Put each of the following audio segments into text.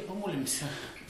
помолимся.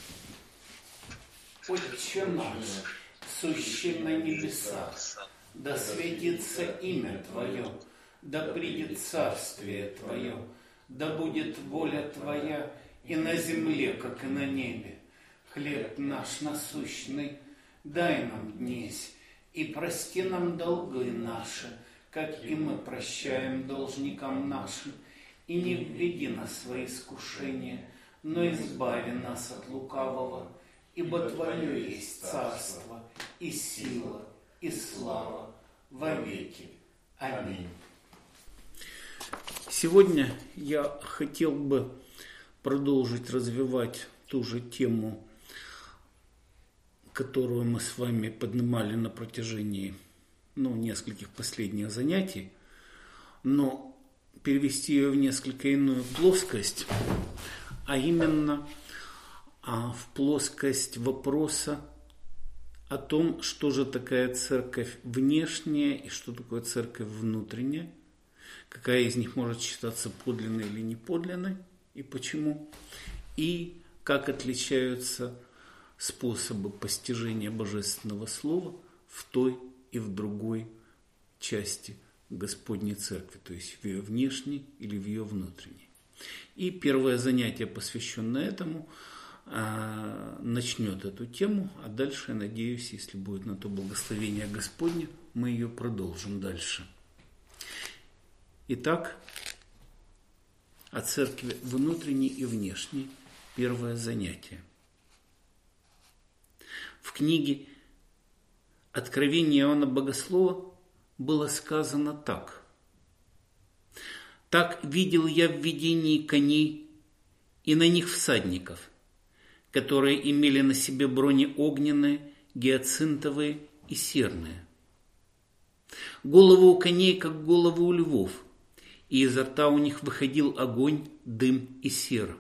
Отче наш, сущий на небесах, да светится имя Твое, да придет царствие Твое, да будет воля Твоя и на земле, как и на небе. Хлеб наш насущный дай нам днесь, и прости нам долги наши, как и мы прощаем должникам нашим, и не введи нас в свои искушения, но избави нас от лукавого, ибо Твое есть царство, и сила, и слава во веки. Аминь. Сегодня я хотел бы продолжить развивать ту же тему, которую мы с вами поднимали на протяжении нескольких последних занятий, но перевести ее в несколько иную плоскость, а именно в плоскость вопроса о том, что же такая церковь внешняя и что такое церковь внутренняя, какая из них может считаться подлинной или неподлинной и почему, и как отличаются способы постижения Божественного Слова в той и в другой части Господней Церкви, то есть в ее внешней или в ее внутренней. И первое занятие, посвященное этому, начнет эту тему, а дальше, я надеюсь, если будет на то благословение Господне, мы ее продолжим дальше. Итак, о церкви внутренней и внешней первое занятие. В книге «Откровение Иоанна Богослова» было сказано так. «Так видел я в видении коней и на них всадников, которые имели на себе брони огненные, гиацинтовые и серные. Головы у коней, как головы у львов, и изо рта у них выходил огонь, дым и сера.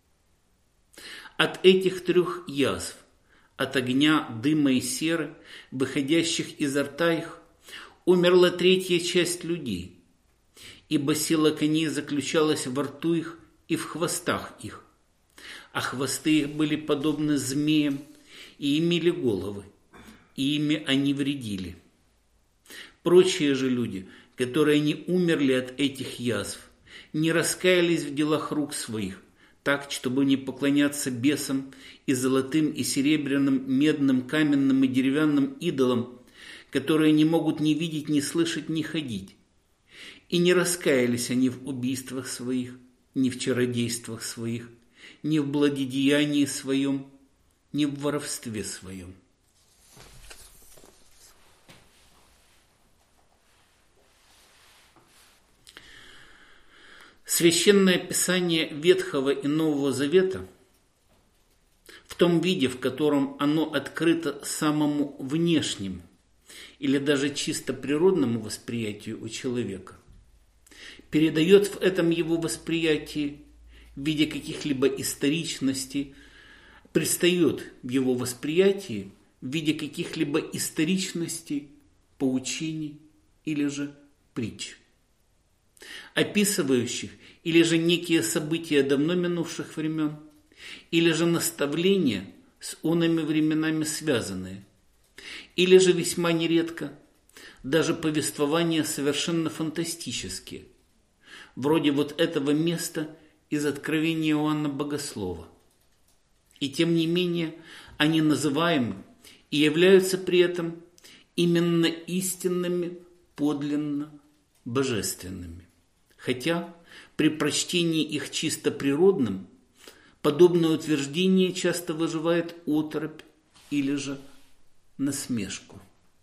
От этих трех язв, от огня, дыма и серы, выходящих изо рта их, умерла третья часть людей, ибо сила коней заключалась во рту их и в хвостах их, а хвосты их были подобны змеям и имели головы, и ими они вредили. Прочие же люди, которые не умерли от этих язв, не раскаялись в делах рук своих, так, чтобы не поклоняться бесам и золотым, и серебряным, медным, каменным и деревянным идолам, которые не могут ни видеть, ни слышать, ни ходить. И не раскаялись они в убийствах своих, ни в чародействах своих, ни в блудодеянии своем, ни в воровстве своем. Священное Писание Ветхого и Нового Завета в том виде, в котором оно открыто самому внешнему или даже чисто природному восприятию у человека, передает в этом его восприятии в виде каких-либо историчностей, предстает в его восприятии в виде каких-либо историчностей, поучений или же притч, описывающих или же некие события давно минувших времен, или же наставления с оными временами связанные, или же весьма нередко даже повествования совершенно фантастические, вроде вот этого места из Откровения Иоанна Богослова. И тем не менее они называемы и являются при этом именно истинными, подлинно божественными. Хотя при прочтении их чисто природным подобное утверждение часто вызывает оторопь или же насмешку.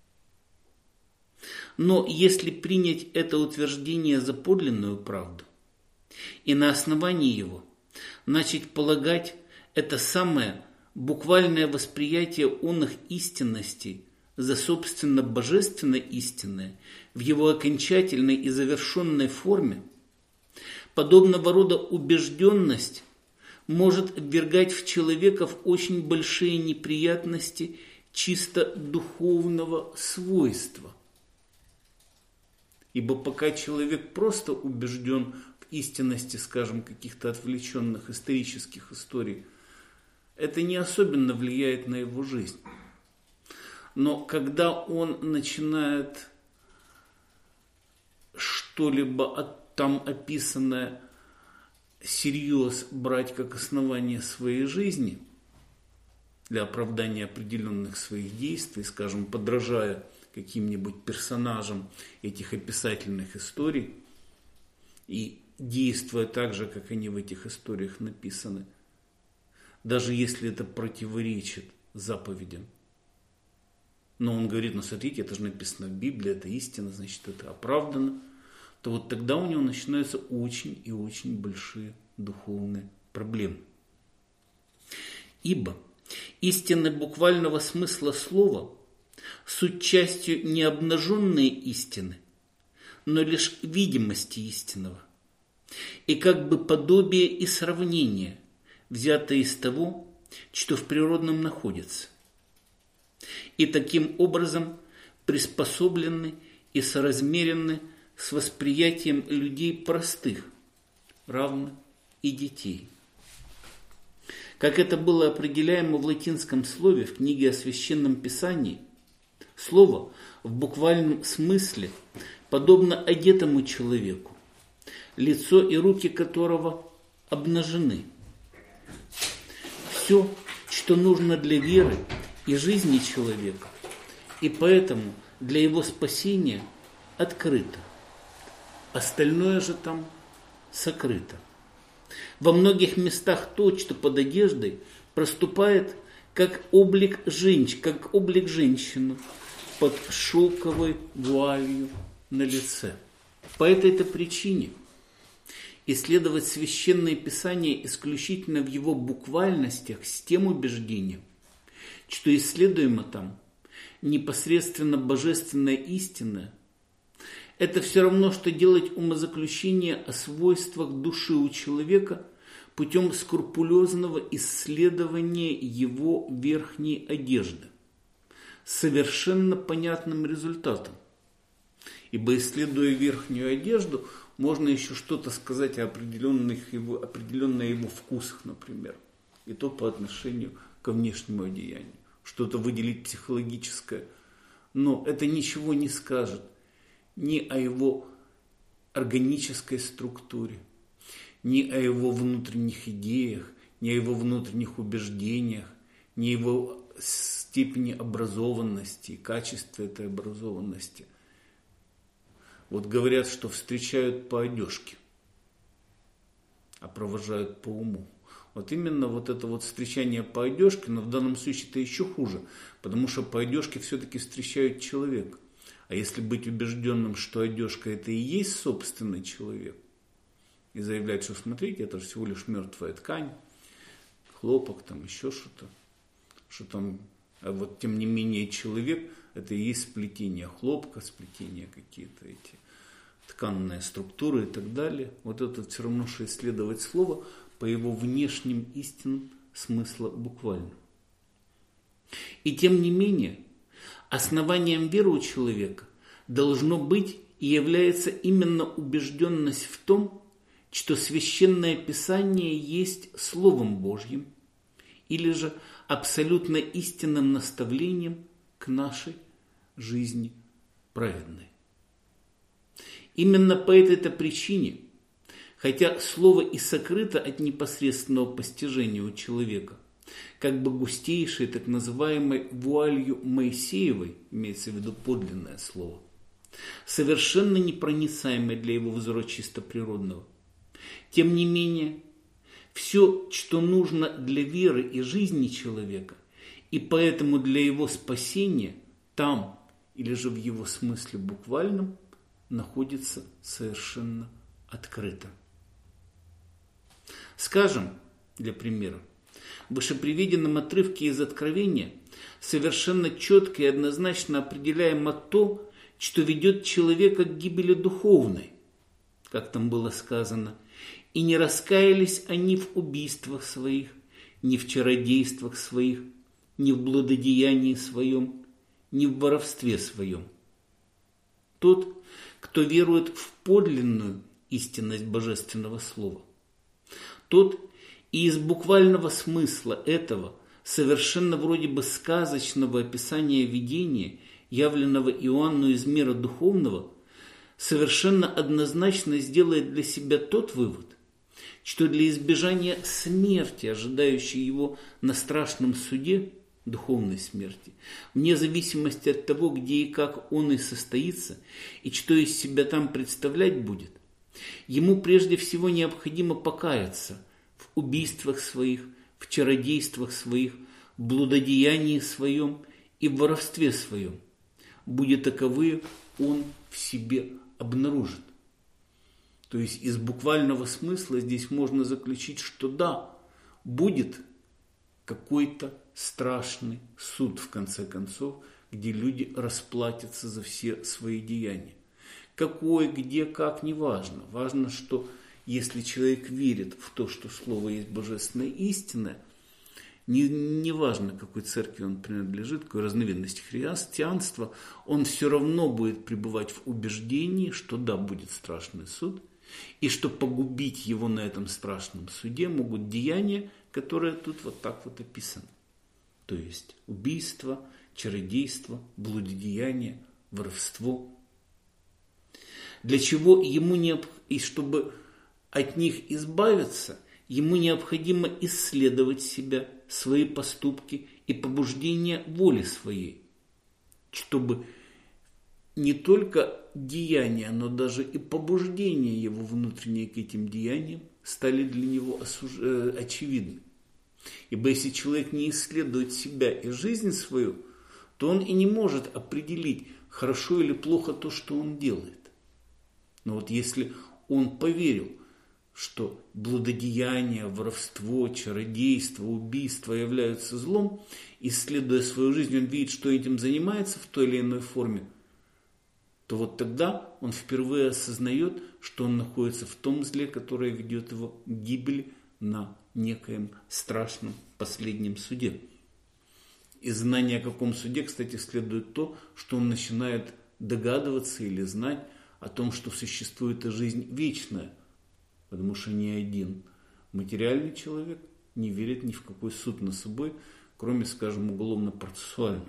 Но если принять это утверждение за подлинную правду и на основании его начать полагать это самое буквальное восприятие оных истинностей за собственно божественно истинное в его окончательной и завершенной форме, подобного рода убежденность может ввергать в человека в очень большие неприятности чисто духовного свойства. Ибо пока человек просто убежден в истинности, скажем, каких-то отвлеченных исторических историй это не особенно влияет на его жизнь. Но когда он начинает что-либо там описанное всерьез брать как основание своей жизни для оправдания определенных своих действий, скажем, подражая каким-нибудь персонажам этих описательных историй и действуя так же, как они в этих историях написаны, даже если это противоречит заповедям. Но он говорит, ну смотрите, это же написано в Библии, это истина, значит, это оправдано. То вот тогда у него начинаются очень и очень большие духовные проблемы. Ибо истины буквального смысла слова суть частью не обнаженные истины, но лишь видимости истинного, и как бы подобие и сравнение, взятое из того, что в природном находится, и таким образом приспособлены и соразмерены с восприятием людей простых, равно и детей. Как это было определяемо в латинском слове в книге о Священном Писании, слово в буквальном смысле подобно одетому человеку, лицо и руки которого обнажены. Все, что нужно для веры и жизни человека, и поэтому для его спасения открыто. Остальное же там сокрыто. Во многих местах то, что под одеждой, проступает как облик женщины под шелковой вуалью на лице. По этой-то причине исследовать Священное Писание исключительно в его буквальностях с тем убеждением, что исследуемо там непосредственно божественная истина, это все равно, что делать умозаключение о свойствах души у человека путем скрупулезного исследования его верхней одежды, с совершенно понятным результатом. Ибо, исследуя верхнюю одежду, можно еще что-то сказать о определенных его вкусах, например, и то по отношению ко внешнему одеянию, что-то выделить психологическое. Но это ничего не скажет ни о его органической структуре, ни о его внутренних идеях, ни о его внутренних убеждениях, ни о его степени образованности и качестве этой образованности. Вот говорят, что встречают по одежке, а провожают по уму. Вот именно вот это вот встречание по одежке, но в данном случае это еще хуже, потому что по одежке все-таки встречают человека. А если быть убежденным, что одежка это и есть собственный человек, и заявлять, что смотрите, это же всего лишь мертвая ткань, хлопок, там еще что-то, что там, а вот тем не менее человек, это и есть сплетение хлопка, сплетение какие-то эти тканные структуры и так далее. Вот это все равно, что исследовать слово по его внешним истинам смысла буквально. И тем не менее, основанием веры у человека должно быть и является именно убежденность в том, что Священное Писание есть Словом Божьим или же абсолютно истинным наставлением к нашей жизни праведной. Именно по этой-то причине, хотя слово и сокрыто от непосредственного постижения у человека, как бы густейшей так называемой вуалью Моисеевой, имеется в виду подлинное слово, совершенно непроницаемое для его взора чисто природного. Тем не менее, все, что нужно для веры и жизни человека, и поэтому для его спасения, там, или же в его смысле буквальном, находится совершенно открыто. Скажем, для примера, в вышеприведенном отрывке из Откровения совершенно четко и однозначно определяемо то, что ведет человека к гибели духовной, как там было сказано, и не раскаялись они в убийствах своих, ни в чародействах своих, ни в блудодеянии своем, ни в воровстве своем. Тот, кто верует в подлинную истинность Божественного Слова, тот И из буквального смысла этого, совершенно вроде бы сказочного описания видения, явленного Иоанну из мира духовного, совершенно однозначно сделает для себя тот вывод, что для избежания смерти, ожидающей его на страшном суде, духовной смерти, вне зависимости от того, где и как он и состоится, и что из себя там представлять будет, ему прежде всего необходимо покаяться в убийствах своих, в чародействах своих, в блудодеянии своем и в воровстве своем. Будет таковые, он в себе обнаружит. То есть из буквального смысла здесь можно заключить, что да, будет какой-то страшный суд, в конце концов, где люди расплатятся за все свои деяния. Какой, где, как, не важно. Важно, что если человек верит в то, что Слово есть божественная истина, не важно, какой церкви он принадлежит, какой разновидности христианства, он все равно будет пребывать в убеждении, что да, будет страшный суд, и что погубить его на этом страшном суде могут деяния, которые тут вот так вот описаны. То есть убийство, чародейство, блудодеяние, воровство. Для чего ему и чтобы от них избавиться, ему необходимо исследовать себя, свои поступки и побуждения воли своей, чтобы не только деяния, но даже и побуждения его внутренние к этим деяниям стали для него очевидны. Ибо если человек не исследует себя и жизнь свою, то он и не может определить, хорошо или плохо то, что он делает. Но вот если он поверил, что блудодеяние, воровство, чародейство, убийство являются злом, исследуя свою жизнь, он видит, что этим занимается в той или иной форме, то вот тогда он впервые осознает, что он находится в том зле, которое ведет его к гибели на некоем страшном последнем суде. Из знания о каком суде, кстати, следует то, что он начинает догадываться или знать о том, что существует и жизнь вечная, потому что ни один материальный человек не верит ни в какой суд над собой, кроме, скажем, уголовно-процессуального.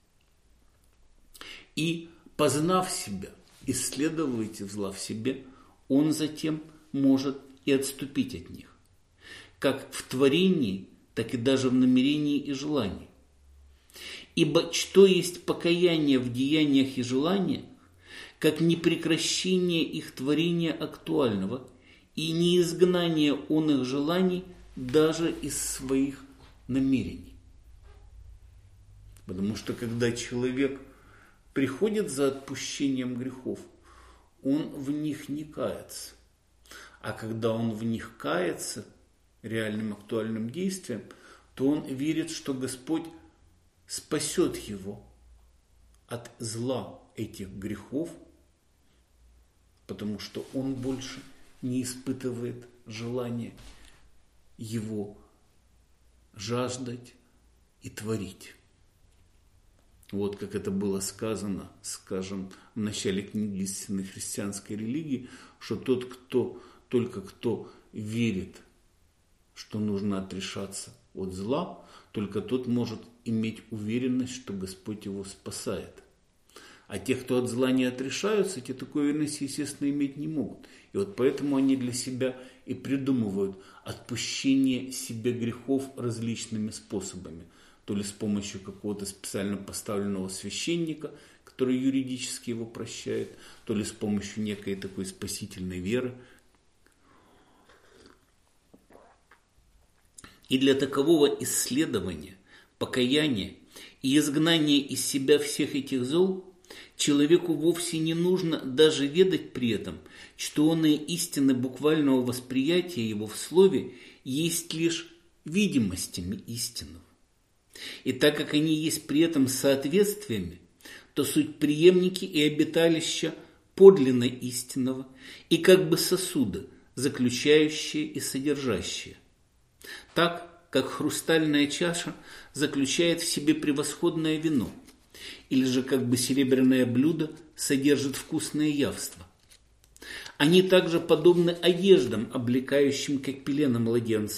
И познав себя, исследовав эти зла в себе, он затем может и отступить от них, как в творении, так и даже в намерении и желании. Ибо что есть покаяние в деяниях и желаниях, как не прекращение их творения актуального и не изгнание оных желаний даже из своих намерений. Потому что когда человек приходит за отпущением грехов, он в них не кается. А когда он в них кается реальным актуальным действием, то он верит, что Господь спасет его от зла этих грехов, потому что он больше не испытывает желания его жаждать и творить. Вот как это было сказано, скажем, в начале книги истинной христианской религии, что только кто верит, что нужно отрешаться от зла, только тот может иметь уверенность, что Господь его спасает. А те, кто от зла не отрешаются, те такой уверенности, естественно, иметь не могут. И вот поэтому они для себя и придумывают отпущение себе грехов различными способами. То ли с помощью какого-то специально поставленного священника, который юридически его прощает, то ли с помощью некой такой спасительной веры. И для такового исследования, покаяния и изгнания из себя всех этих зол человеку вовсе не нужно даже ведать при этом, что оные истины буквального восприятия его в слове есть лишь видимостями истинного. И так как они есть при этом соответствиями, то суть преемники и обиталища подлинно истинного и как бы сосуда, заключающие и содержащие. Так, как хрустальная чаша заключает в себе превосходное вино, или же как бы серебряное блюдо содержит вкусное явство. Они также подобны одеждам, облекающим как пелена младенца,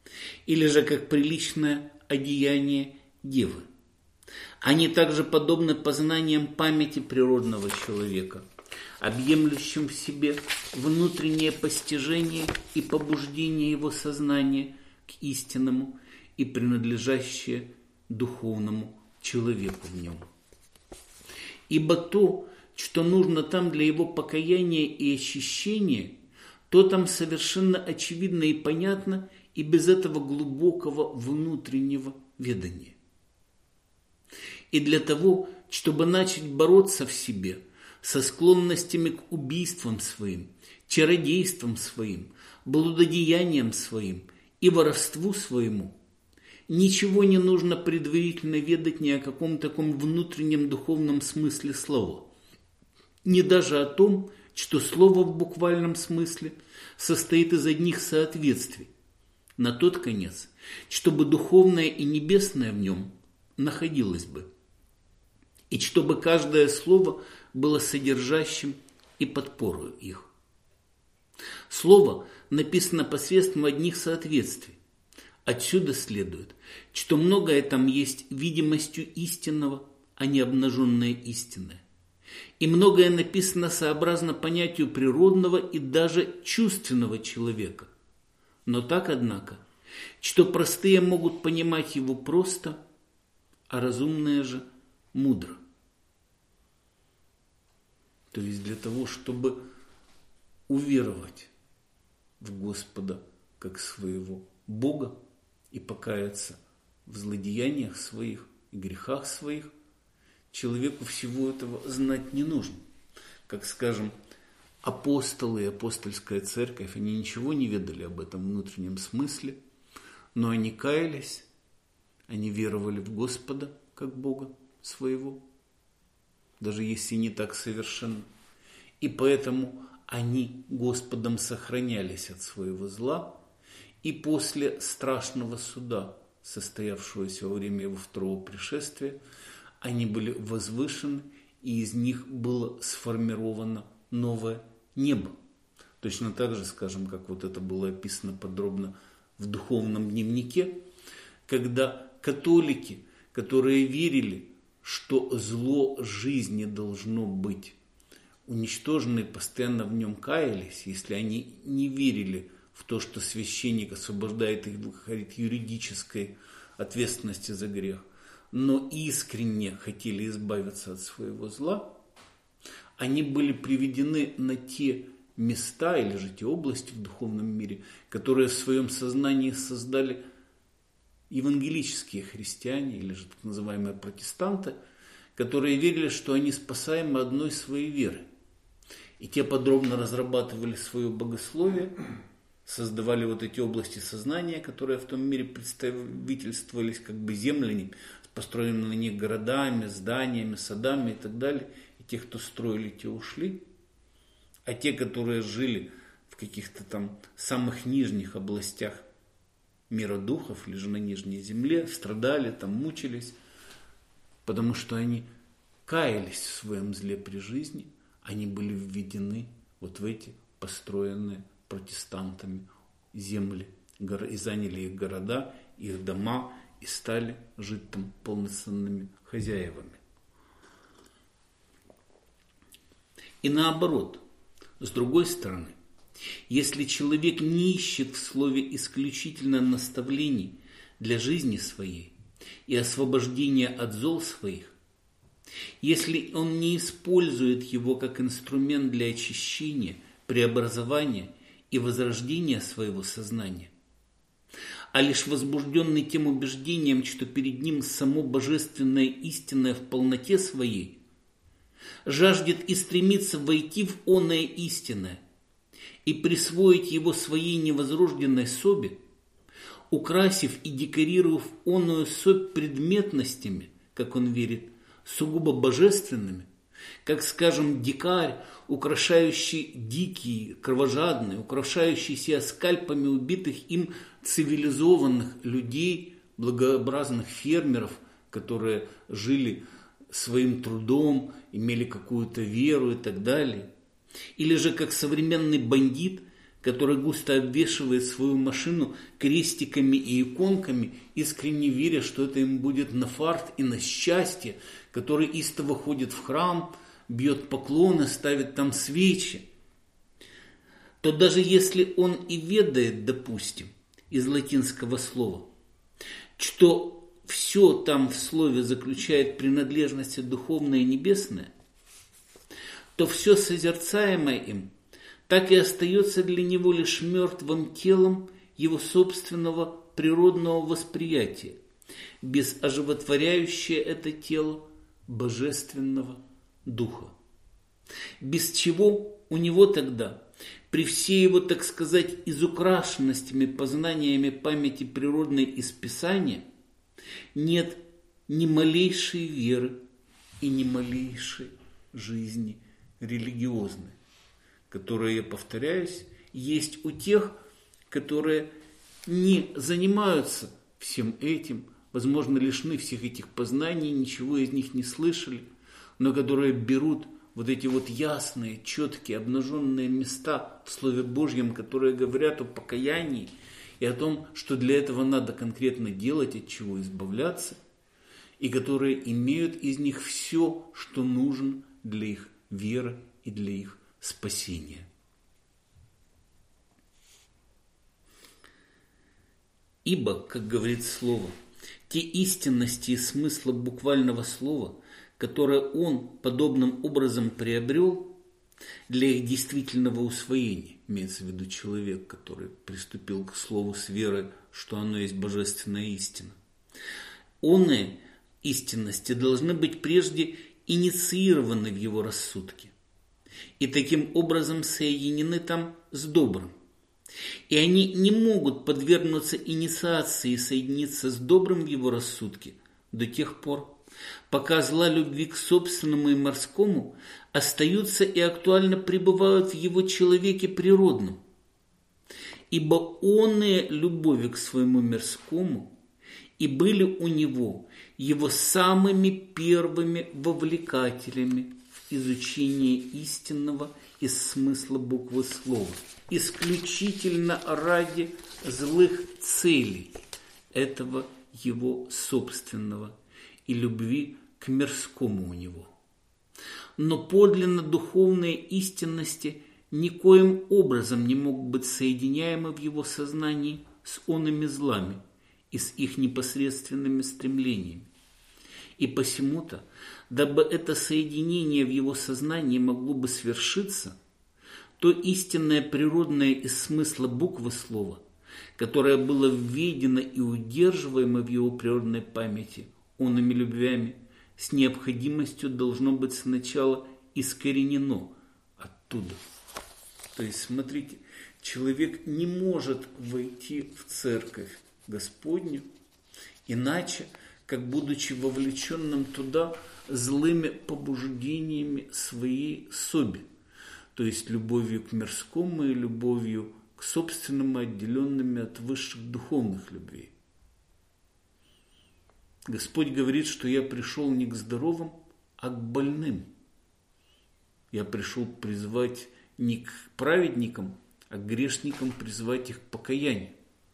или же как приличное одеяние девы. Они также подобны познаниям памяти природного человека, объемлющим в себе внутреннее постижение и побуждение его сознания к истинному и принадлежащее духовному человеку в нем. Ибо то, что нужно там для его покаяния и очищения, то там совершенно очевидно и понятно, и без этого глубокого внутреннего ведания. И для того, чтобы начать бороться в себе со склонностями к убийствам своим, чародействам своим, блудодеяниям своим и воровству своему, ничего не нужно предварительно ведать ни о каком таком внутреннем духовном смысле слова, ни даже о том, что слово в буквальном смысле состоит из одних соответствий, на тот конец, чтобы духовное и небесное в нем находилось бы, и чтобы каждое слово было содержащим и подпорою их. Слово написано посредством одних соответствий. Отсюда следует, что многое там есть видимостью истинного, а не обнаженное истинное. И многое написано сообразно понятию природного и даже чувственного человека. Но так, однако, что простые могут понимать его просто, а разумные же мудро. То есть для того, чтобы уверовать в Господа как своего Бога и покаяться в злодеяниях своих и грехах своих, человеку всего этого знать не нужно. Как, скажем, апостолы и апостольская церковь, они ничего не ведали об этом внутреннем смысле, но они каялись, они веровали в Господа как Бога своего, даже если не так совершенно. И поэтому они Господом сохранялись от своего зла, и после страшного суда, состоявшегося во время его второго пришествия, они были возвышены, и из них было сформировано новое небо. Точно так же, скажем, как вот это было описано подробно в духовном дневнике, когда католики, которые верили, что зло жизни должно быть уничтожено и постоянно в нем каялись, если они не верили в то, что священник освобождает их от юридической ответственности за грех, но искренне хотели избавиться от своего зла, они были приведены на те места или же те области в духовном мире, которые в своем сознании создали евангелические христиане или же так называемые протестанты, которые верили, что они спасаемы одной своей верой. И те подробно разрабатывали свое богословие, создавали вот эти области сознания, которые в том мире представительствовались как бы землями, построенными на них городами, зданиями, садами и так далее. И те, кто строили, те ушли. А те, которые жили в каких-то там самых нижних областях мира духов, или же на нижней земле, страдали, там мучились, потому что они каялись в своем зле при жизни, они были введены вот в эти построенные протестантами земли, и заняли их города, их дома, и стали жить там полноценными хозяевами. И наоборот, с другой стороны, если человек не ищет в слове исключительно наставлений для жизни своей и освобождения от зол своих, если он не использует его как инструмент для очищения, преобразования и возрождения своего сознания, а лишь возбужденный тем убеждением, что перед ним само божественное истинное в полноте своей, жаждет и стремится войти в оное истинное и присвоить его своей невозрожденной собе, украсив и декорировав оную собь предметностями, как он верит, сугубо божественными, как, скажем, дикарь, украшающий дикий, кровожадный, украшающий себя скальпами убитых им цивилизованных людей, благообразных фермеров, которые жили своим трудом, имели какую-то веру и так далее. Или же как современный бандит, который густо обвешивает свою машину крестиками и иконками, искренне веря, что это им будет на фарт и на счастье, который истово ходит в храм, бьет поклоны, ставит там свечи, то даже если он и ведает, допустим, из латинского слова, что все там в слове заключает принадлежности духовное и небесное, то все созерцаемое им так и остается для него лишь мертвым телом его собственного природного восприятия, без оживотворяющее это тело божественного духа. Без чего у него тогда, при всей его, так сказать, изукрашенностями, познаниями памяти природной из Писания, нет ни малейшей веры и ни малейшей жизни религиозной, которая, я повторяюсь, есть у тех, которые не занимаются всем этим, возможно, лишены всех этих познаний, ничего из них не слышали, но которые берут вот эти вот ясные, четкие, обнаженные места в Слове Божьем, которые говорят о покаянии и о том, что для этого надо конкретно делать, от чего избавляться, и которые имеют из них все, что нужно для их веры и для их спасения. Ибо, как говорит Слово, те истинности и смысла буквального слова, которые он подобным образом приобрел для их действительного усвоения, имеется в виду человек, который приступил к слову с верой, что оно есть божественная истина, оные истинности должны быть прежде инициированы в его рассудке и таким образом соединены там с добрым. И они не могут подвергнуться инициации и соединиться с добрым в его рассудке до тех пор, пока зла любви к собственному и мирскому остаются и актуально пребывают в его человеке природном. Ибо оные любови к своему мирскому и были у него его самыми первыми вовлекателями в изучение истинного из смысла буквы слова, исключительно ради злых целей этого его собственного и любви к мирскому у него. Но подлинно духовные истинности никоим образом не могут быть соединяемы в его сознании с оными злами и с их непосредственными стремлениями. И посему-то, дабы это соединение в его сознании могло бы свершиться, то истинное природное из смысла буквы слова, которое было введено и удерживаемо в его природной памяти оными любвями, с необходимостью должно быть сначала искоренено оттуда. То есть, смотрите, человек не может войти в церковь Господню иначе, как будучи вовлеченным туда злыми побуждениями своей соби, то есть любовью к мирскому и любовью к собственному, отделенными от высших духовных любвей. Господь говорит, что я пришел не к здоровым, а к больным. Я пришел призвать не к праведникам, а к грешникам призвать их к покаянию.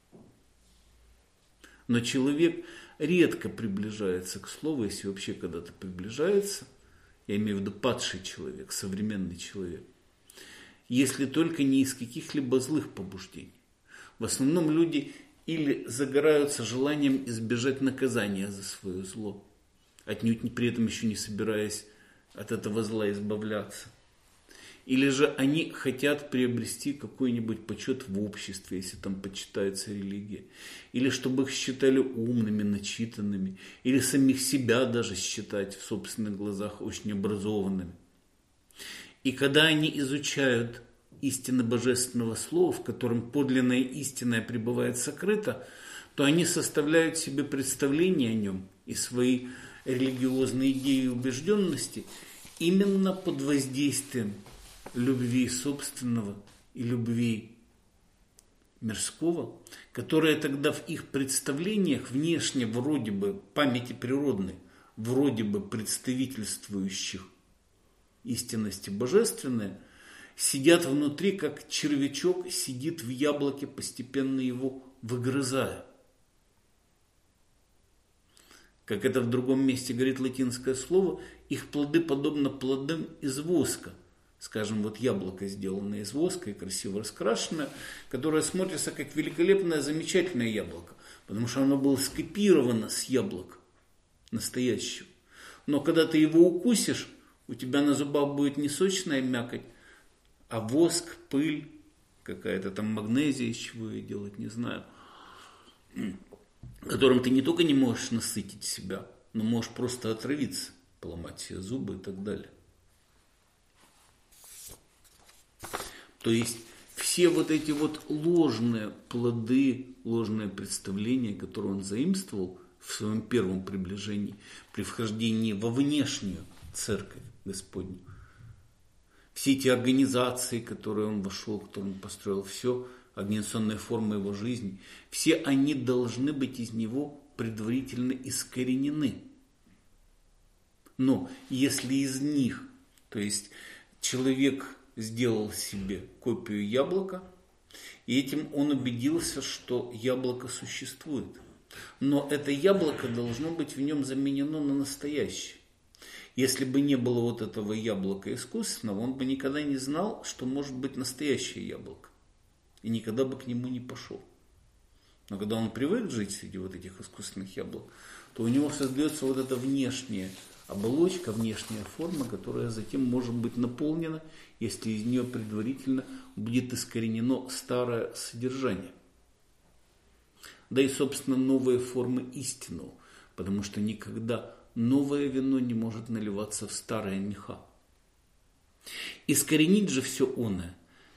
Но человек редко приближается к слову, если вообще когда-то приближается, я имею в виду падший человек, современный человек, если только не из каких-либо злых побуждений. В основном люди или загораются желанием избежать наказания за свое зло, отнюдь при этом еще не собираясь от этого зла избавляться. Или же они хотят приобрести какой-нибудь почет в обществе, если там почитается религия. Или чтобы их считали умными, начитанными. Или самих себя даже считать в собственных глазах очень образованными. И когда они изучают истины божественного слова, в котором подлинное истинное пребывает сокрыто, то они составляют себе представление о нем и свои религиозные идеи и убежденности именно под воздействием любви собственного и любви мирского, которая тогда в их представлениях внешне вроде бы памяти природной, вроде бы представительствующих истинности божественной, сидят внутри, как червячок сидит в яблоке, постепенно его выгрызая. Как это в другом месте говорит латинское слово, их плоды подобны плодам из воска. Скажем, вот яблоко, сделанное из воска и красиво раскрашенное, которое смотрится как великолепное, замечательное яблоко, потому что оно было скопировано с яблока настоящего. Но когда ты его укусишь, у тебя на зубах будет не сочная мякоть, а воск, пыль, какая-то там магнезия, из чего ее делать, не знаю, которым ты не только не можешь насытить себя, но можешь просто отравиться, поломать себе зубы и так далее. То есть все вот эти вот ложные плоды, ложные представления, которые он заимствовал в своем первом приближении, при вхождении во внешнюю церковь Господню, все эти организации, в которые он вошел, которые он построил, все организационные формы его жизни, все они должны быть из него предварительно искоренены. Но если из них, то есть человек сделал себе копию яблока, и этим он убедился, что яблоко существует. Но это яблоко должно быть в нем заменено на настоящее. Если бы не было вот этого яблока искусственного, он бы никогда не знал, что может быть настоящее яблоко. И никогда бы к нему не пошел. Но когда он привык жить среди вот этих искусственных яблок, то у него создается вот эта внешняя оболочка, внешняя форма, которая затем может быть наполнена, если из нее предварительно будет искоренено старое содержание. Да и, собственно, новые формы истинного, потому что никогда новое вино не может наливаться в старые меха. Искоренить же все оное,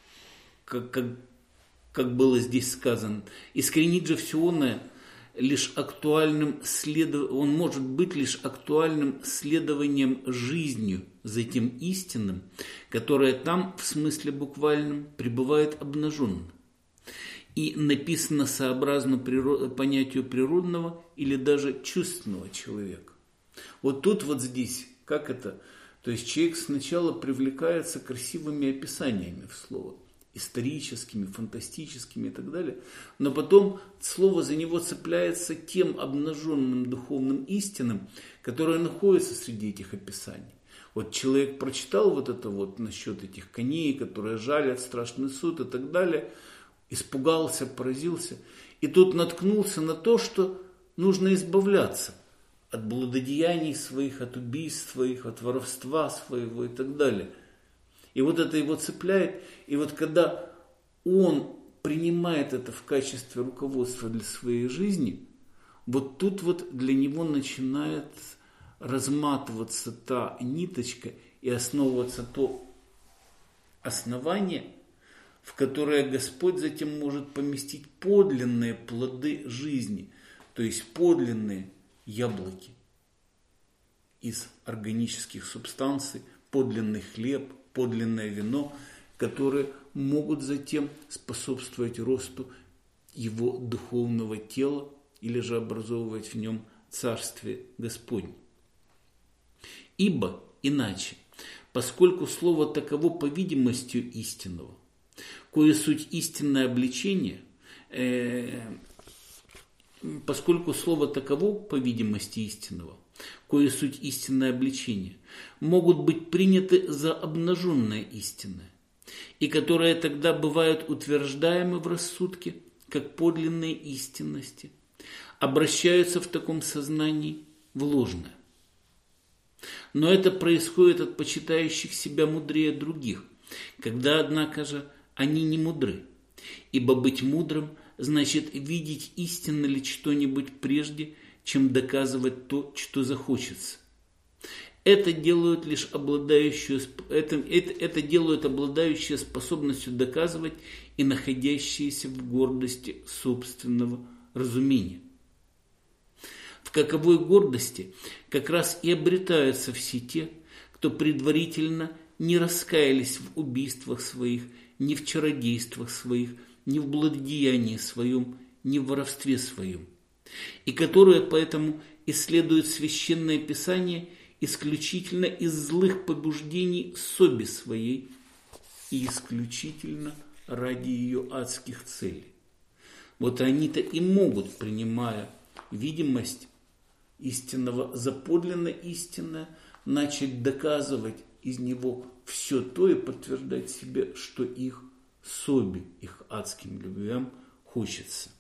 как было здесь сказано, искоренить же все оное лишь актуальным он может быть лишь актуальным следованием жизнью за тем истинным, которое там, в смысле буквальном, пребывает обнаженным. И написано сообразно понятию природного или даже чувственного человека. Вот тут вот здесь, как это? То есть человек сначала привлекается красивыми описаниями в слово, историческими, фантастическими и так далее, но потом слово за него цепляется тем обнаженным духовным истинным, которое находится среди этих описаний. Вот человек прочитал вот это вот насчет этих коней, которые жалят, страшный суд и так далее, испугался, поразился, и тут наткнулся на то, что нужно избавляться от блудодеяний своих, от убийств своих, от воровства своего и так далее. И вот это его цепляет, и вот когда он принимает это в качестве руководства для своей жизни, вот тут вот для него начинает разматываться та ниточка и основываться то основание, в которое Господь затем может поместить подлинные плоды жизни, то есть подлинные яблоки из органических субстанций, подлинный хлеб, подлинное вино, которые могут затем способствовать росту его духовного тела или же образовывать в нем Царствие Господне. Ибо иначе, поскольку слово таково по видимости истинного, кое суть истинное обличение, поскольку слово таково по видимости истинного, кое суть истинное обличение, могут быть приняты за обнаженное истинное, и которые тогда бывают утверждаемы в рассудке, как подлинные истинности, обращаются в таком сознании в ложное. Но это происходит от почитающих себя мудрее других, когда, однако же, они не мудры, ибо быть мудрым значит видеть истинно ли что-нибудь прежде, чем доказывать то, что захочется. Это делают обладающие способностью доказывать и находящиеся в гордости собственного разумения. В каковой гордости как раз и обретаются все те, кто предварительно не раскаялись в убийствах своих, ни в чародействах своих, ни в блудодеянии своем, ни в воровстве своем, и которые поэтому исследуют Священное Писание исключительно из злых побуждений соби своей и исключительно ради ее адских целей. Вот они-то и могут, принимая видимость истинного за подлинно истинное, начать доказывать из него все то и подтверждать себе, что их соби, их адским любвям хочется.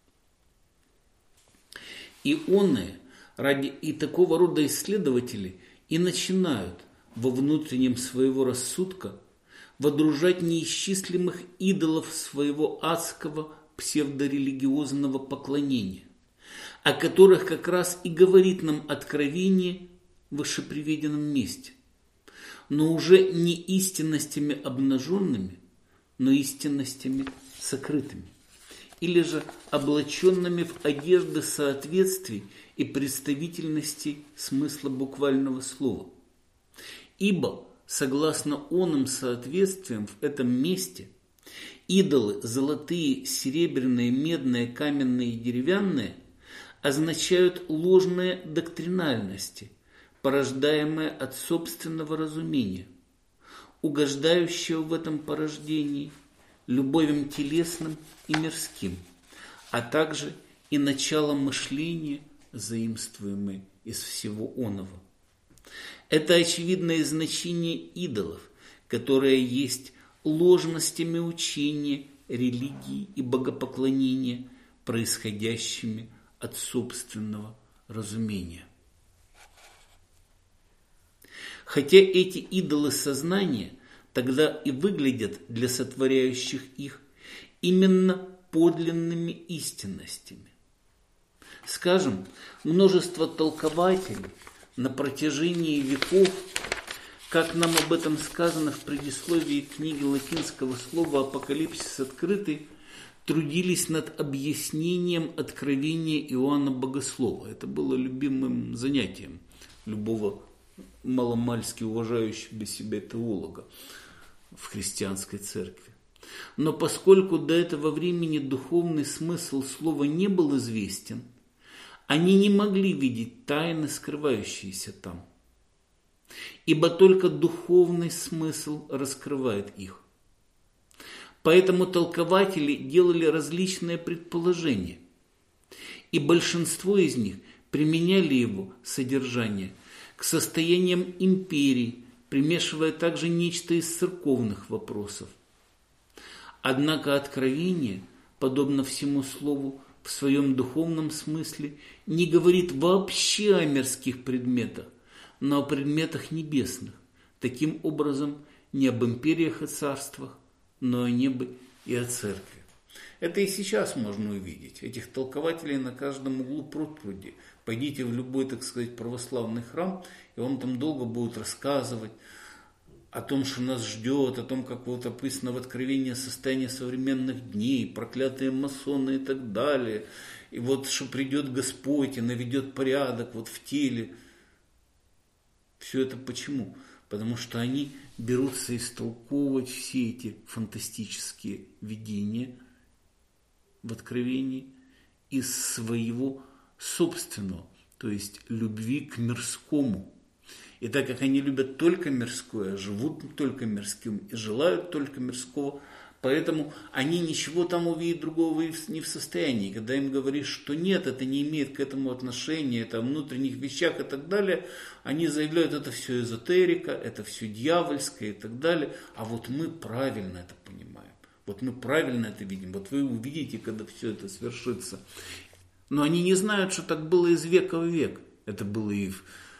И оные ради и такого рода исследователи и начинают во внутреннем своего рассудка водружать неисчислимых идолов своего адского псевдорелигиозного поклонения, о которых как раз и говорит нам Откровение в вышеприведенном месте, но уже не истинностями обнаженными, но истинностями сокрытыми, или же облаченными в одежды соответствий и представительностей смысла буквального слова. Ибо, согласно оным соответствиям в этом месте, идолы золотые, серебряные, медные, каменные и деревянные означают ложные доктринальности, порождаемые от собственного разумения, угождающего в этом порождении любовям телесным и мирским, а также и началом мышления, заимствуемые из всего оного. Это очевидное значение идолов, которое есть ложностями учения, религии и богопоклонения, происходящими от собственного разумения. Хотя эти идолы сознания тогда и выглядят для сотворяющих их именно подлинными истинностями. Скажем, множество толкователей на протяжении веков, как нам об этом сказано в предисловии книги латинского слова «Апокалипсис открытый», трудились над объяснением откровения Иоанна Богослова. Это было любимым занятием любого маломальски уважающего себя теолога в христианской церкви. Но поскольку до этого времени духовный смысл слова не был известен, они не могли видеть тайны, скрывающиеся там. Ибо только духовный смысл раскрывает их. Поэтому толкователи делали различные предположения, и большинство из них применяли его содержание к состояниям империй, примешивая также нечто из церковных вопросов. Однако откровение, подобно всему слову, в своем духовном смысле не говорит вообще о мирских предметах, но о предметах небесных, таким образом не об империях и царствах, но о небе и о церкви. Это и сейчас можно увидеть. Этих толкователей на каждом углу пруд-пруди. Пойдите в любой, так сказать, православный храм, и он там долго будет рассказывать о том, что нас ждет, о том, как вот описано в Откровении состояние современных дней, проклятые масоны и так далее. И вот, что придет Господь и наведет порядок вот в теле. Все это почему? Потому что они берутся истолковывать все эти фантастические видения в Откровении из своего собственного, то есть любви к мирскому. И так как они любят только мирское, живут только мирским и желают только мирского, поэтому они ничего там увидеть другого не в состоянии. Когда им говоришь, что нет, это не имеет к этому отношения, это о внутренних вещах и так далее, они заявляют, это все эзотерика, это все дьявольское и так далее. А вот мы правильно это понимаем, вот мы правильно это видим, вот вы увидите, когда все это свершится. Но они не знают, что так было из века в век. Это было и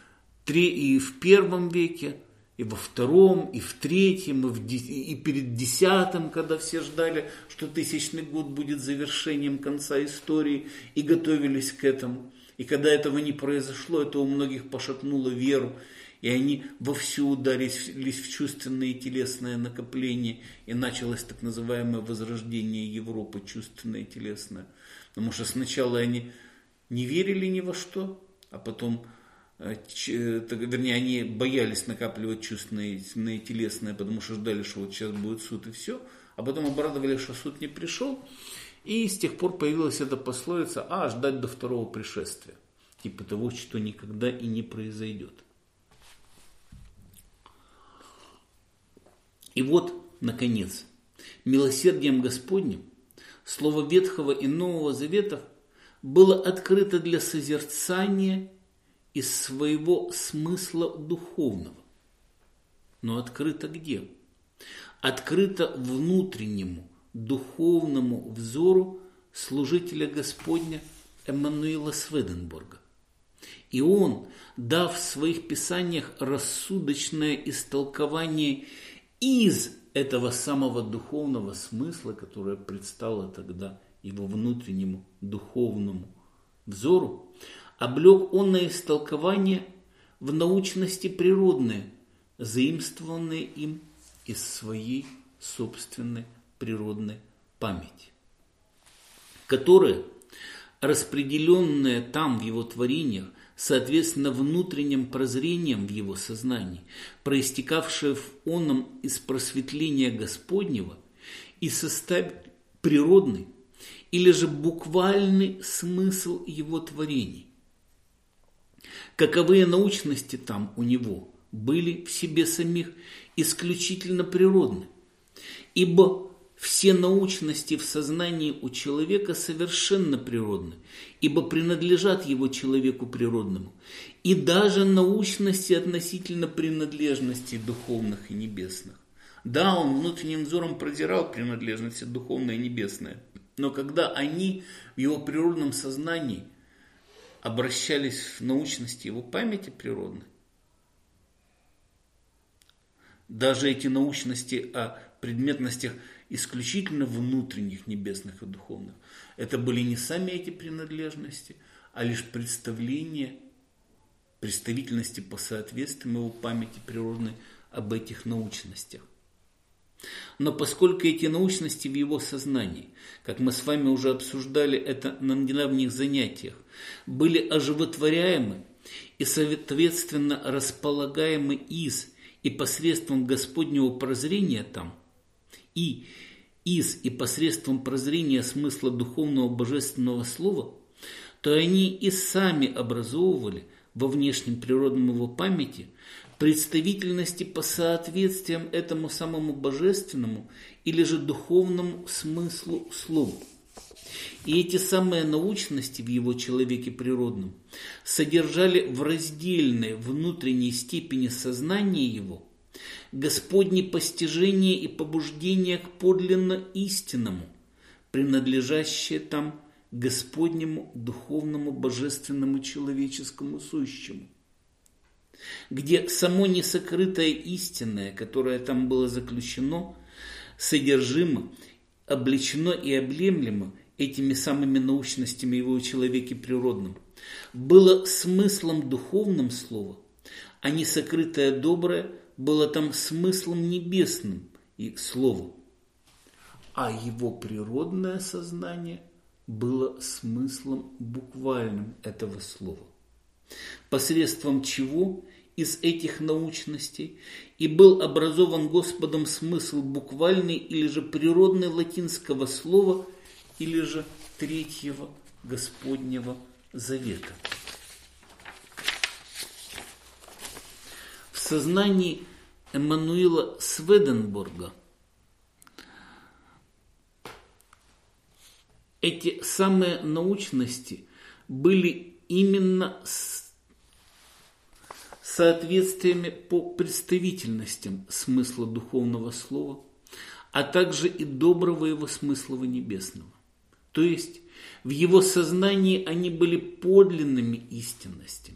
в первом веке, и во втором, и в третьем, и перед десятым, когда все ждали, что тысячный год будет завершением конца истории, и готовились к этому. И когда этого не произошло, это у многих пошатнуло веру, и они вовсю ударились в чувственное и телесное накопление, и началось так называемое возрождение Европы, чувственное и телесное. Потому что сначала они не верили ни во что, а потом... Вернее, они боялись накапливать чувственное и телесное, потому что ждали, что вот сейчас будет суд и все. А потом обрадовались, что суд не пришел. И с тех пор появилась эта пословица: ждать до второго пришествия. Типа того, что никогда и не произойдет. И вот наконец, милосердием Господним слово Ветхого и Нового Заветов было открыто для созерцания из своего смысла духовного. Но открыто где? Открыто внутреннему, духовному взору служителя Господня Эммануила Сведенборга. И он, дав в своих писаниях рассудочное истолкование из этого самого духовного смысла, которое предстало тогда его внутреннему духовному взору, облег он на истолкование в научности природные, заимствованные им из своей собственной природной памяти, которые, распределенные там в его творениях, соответственно внутренним прозрением в его сознании, проистекавшие в оном из просветления Господнего и составили природный или же буквальный смысл его творений. Каковые научности там у него были в себе самих исключительно природны, ибо все научности в сознании у человека совершенно природны, ибо принадлежат его человеку природному, и даже научности относительно принадлежности духовных и небесных. Да, он внутренним взором прозирал принадлежности духовное и небесное, но когда они в его природном сознании обращались в научности его памяти природной, даже эти научности о предметностях исключительно внутренних, небесных и духовных, это были не сами эти принадлежности, а лишь представительности по соответствиям его памяти природной об этих научностях. Но поскольку эти научности в его сознании, как мы с вами уже обсуждали это на недавних занятиях, были оживотворяемы и соответственно располагаемы из и посредством Господнего прозрения там, и посредством прозрения смысла духовного божественного слова, то они и сами образовывали во внешнем природном его памяти представительности по соответствиям этому самому божественному или же духовному смыслу слова. И эти самые научности в его человеке природном содержали в раздельной внутренней степени сознания его Господне постижение и побуждение к подлинно истинному, принадлежащее там Господнему духовному божественному человеческому сущему, где само несокрытое истинное, которое там было заключено, содержимо, облечено и облемлемо этими самыми научностями его человеке природном, было смыслом духовным слова, а несокрытое доброе было там смыслом небесным и словом, а его природное сознание было смыслом буквальным этого слова, посредством чего из этих научностей и был образован Господом смысл буквальный или же природный латинского слова или же Третьего Господнего Завета. В сознании Эммануила Сведенборга эти самые научности были именно соответствиями по представительностям смысла духовного слова, а также и доброго его смысла небесного. То есть в его сознании они были подлинными истинностями.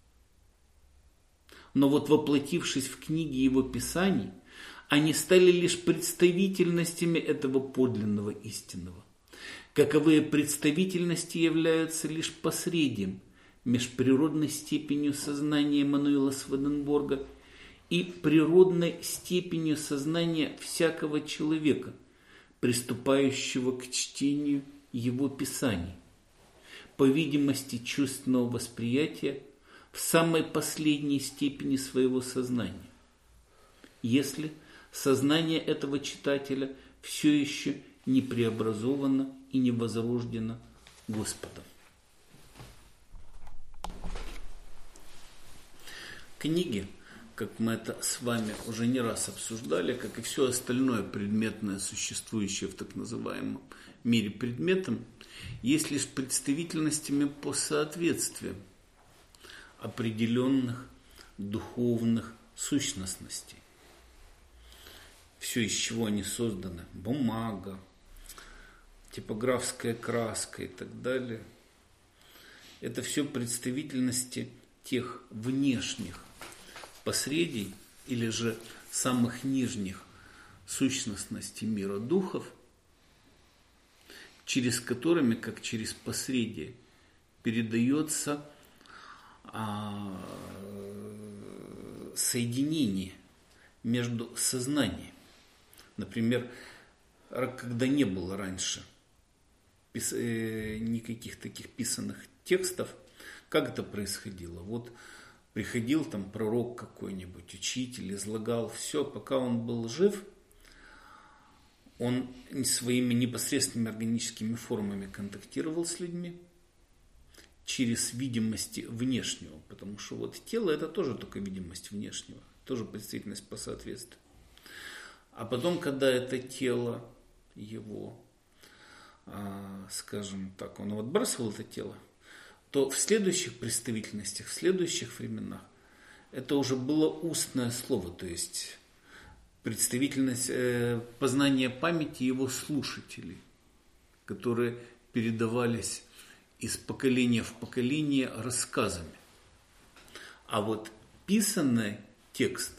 Но вот воплотившись в книге его писаний, они стали лишь представительностями этого подлинного истинного. Каковые представительности являются лишь посредием между природной степенью сознания Эммануила Сведенборга и природной степенью сознания всякого человека, приступающего к чтению его писаний, по видимости чувственного восприятия в самой последней степени своего сознания, если сознание этого читателя все еще не преобразовано и не возрождено Господом. Книги, как мы это с вами уже не раз обсуждали, как и все остальное предметное, существующее в так называемом мире предметом, есть лишь представительностями по соответствию определенных духовных сущностностей. Все, из чего они созданы, бумага, типографская краска и так далее, это все представительности тех внешних посредий или же самых нижних сущностностей мира духов, через которыми, как через посредие, передается соединение между сознанием. Например, когда не было раньше никаких таких писанных текстов, как это происходило? Вот приходил там пророк какой-нибудь, учитель, излагал все, пока он был жив, он своими непосредственными органическими формами контактировал с людьми через видимость внешнего, потому что вот тело это тоже только видимость внешнего, тоже представительность по соответствию. А потом, когда это тело его, скажем так, он отбрасывал это тело, то в следующих представительностях, в следующих временах это уже было устное слово, то есть представительность познания памяти его слушателей, которые передавались из поколения в поколение рассказами. А вот писанный текст,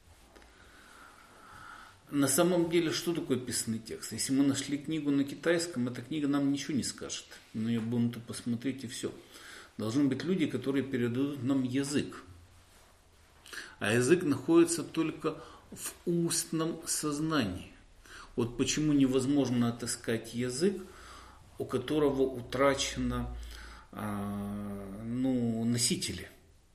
на самом деле, что такое писанный текст? Если мы нашли книгу на китайском, эта книга нам ничего не скажет. Мы ее будем тупо смотреть и все. Должны быть люди, которые передадут нам язык. А язык находится только в устном сознании. Вот почему невозможно отыскать язык, у которого утрачено носители.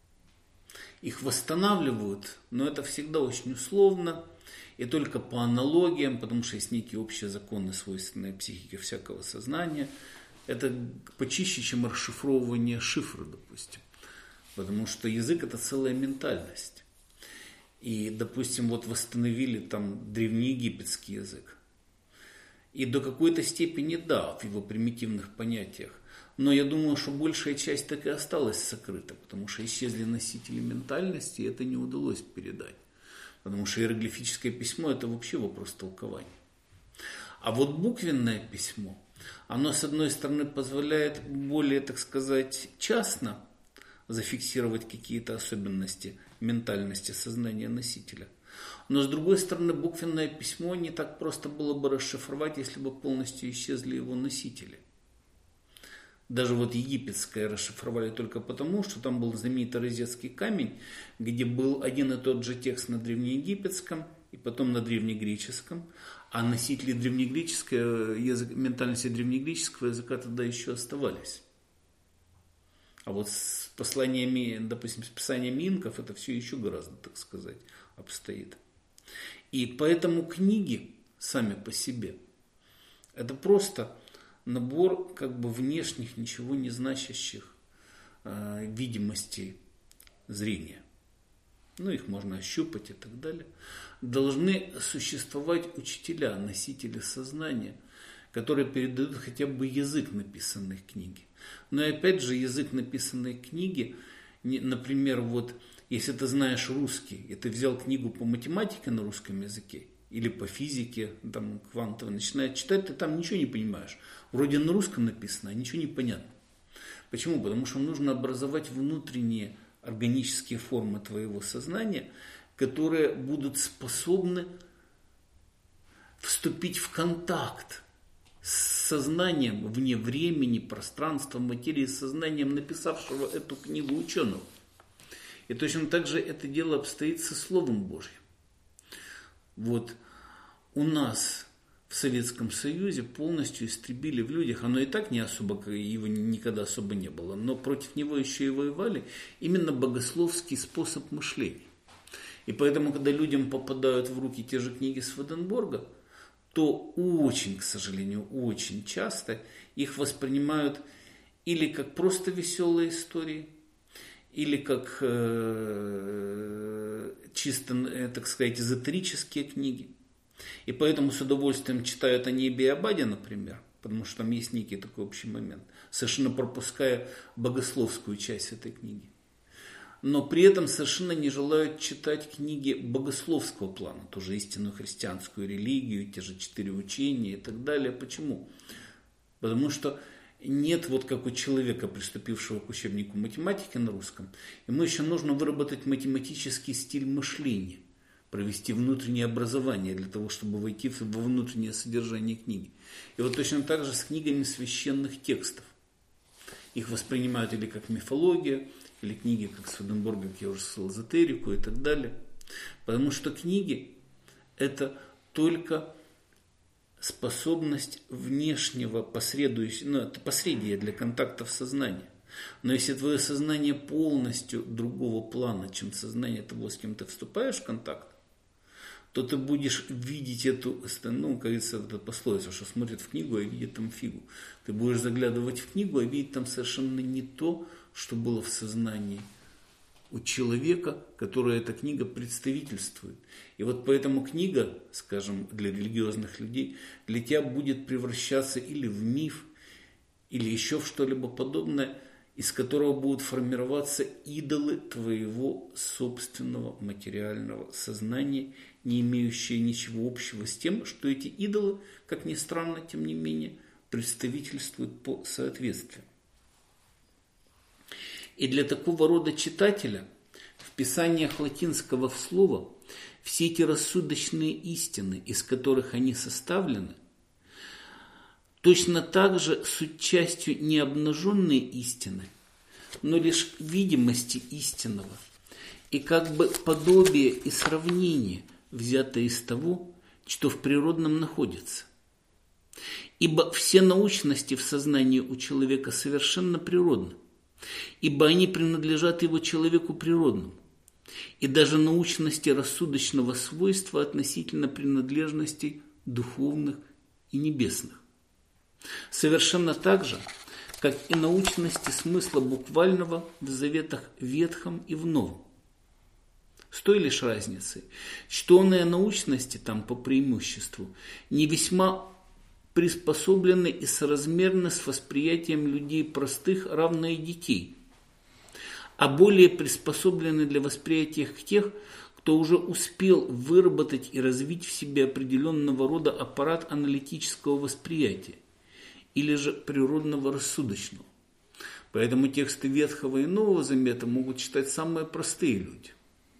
Их восстанавливают, но это всегда очень условно и только по аналогиям, потому что есть некие общие законы, свойственные психике всякого сознания. Это почище, чем расшифровывание шифра, допустим. Потому что язык это целая ментальность. И, допустим, вот восстановили там древнеегипетский язык. И до какой-то степени, да, в его примитивных понятиях. Но я думаю, что большая часть так и осталась сокрыта, потому что исчезли носители ментальности, и это не удалось передать. Потому что иероглифическое письмо – это вообще вопрос толкования. А вот буквенное письмо, оно, с одной стороны, позволяет более, так сказать, частно зафиксировать какие-то особенности ментальности сознания носителя. Но, с другой стороны, буквенное письмо не так просто было бы расшифровать, если бы полностью исчезли его носители. Даже вот египетское расшифровали только потому, что там был знаменитый розетский камень, где был один и тот же текст на древнеегипетском и потом на древнегреческом, а носители древнегреческого языка, ментальности древнегреческого языка тогда еще оставались. А вот с посланиями, допустим, с писаниями инков это все еще гораздо, так сказать, обстоит. И поэтому книги сами по себе это просто набор как бы внешних, ничего не значащих видимостей зрения. Ну, их можно ощупать и так далее. Должны существовать учителя, носители сознания, которые передают хотя бы язык написанной книги. Но и опять же, язык написанной книги, например, вот если ты знаешь русский, и ты взял книгу по математике на русском языке, или по физике, там, квантовой, начинаешь читать, ты там ничего не понимаешь. Вроде на русском написано, а ничего не понятно. Почему? Потому что нужно образовать внутренние органические формы твоего сознания, которые будут способны вступить в контакт с сознанием вне времени, пространства, материи, с сознанием написавшего эту книгу ученого. И точно так же это дело обстоит со Словом Божьим. Вот у нас в Советском Союзе полностью истребили в людях, оно и так не особо, его никогда особо не было, но против него еще и воевали именно богословский способ мышления. И поэтому, когда людям попадают в руки те же книги Сведенборга, то очень, к сожалению, очень часто их воспринимают или как просто веселые истории, или как чисто, так сказать, эзотерические книги. И поэтому с удовольствием читают о небе и об аде, например, потому что там есть некий такой общий момент, совершенно пропуская богословскую часть этой книги. Но при этом совершенно не желают читать книги богословского плана, тоже истинную христианскую религию, те же 4 учения и так далее. Почему? Потому что нет вот как у человека, приступившего к учебнику математики на русском, ему еще нужно выработать математический стиль мышления, провести внутреннее образование для того, чтобы войти во внутреннее содержание книги. И вот точно так же с книгами священных текстов. Их воспринимают или как мифология, или книги, как Сведенборга, как я уже сказал, эзотерику и так далее. Потому что книги – это только способность внешнего это посредия для контактов сознания. Но если твое сознание полностью другого плана, чем сознание того, с кем ты вступаешь в контакт, то ты будешь видеть эту, как говорится, эта пословица, что смотрит в книгу, а видит там фигу. Ты будешь заглядывать в книгу, а видеть там совершенно не то, что было в сознании у человека, которое эта книга представительствует. И вот поэтому книга, скажем, для религиозных людей, для тебя будет превращаться или в миф, или еще в что-либо подобное, из которого будут формироваться идолы твоего собственного материального сознания, не имеющие ничего общего с тем, что эти идолы, как ни странно, тем не менее, представительствуют по соответствию. И для такого рода читателя в писаниях латинского слова все эти рассудочные истины, из которых они составлены, точно так же суть частью не обнаженной истины, но лишь видимости истинного, и как бы подобие и сравнение, взятое из того, что в природном находится. Ибо все научности в сознании у человека совершенно природны, ибо они принадлежат его человеку природному, и даже научности рассудочного свойства относительно принадлежностей духовных и небесных. Совершенно так же, как и научности смысла буквального в заветах Ветхом и в Новом. С той лишь разницей, что оные научности там по преимуществу не весьма приспособлены и соразмерны с восприятием людей простых, равно и детей, а более приспособлены для восприятия тех, кто уже успел выработать и развить в себе определенного рода аппарат аналитического восприятия, или же природного рассудочного. Поэтому тексты Ветхого и Нового Завета могут читать самые простые люди.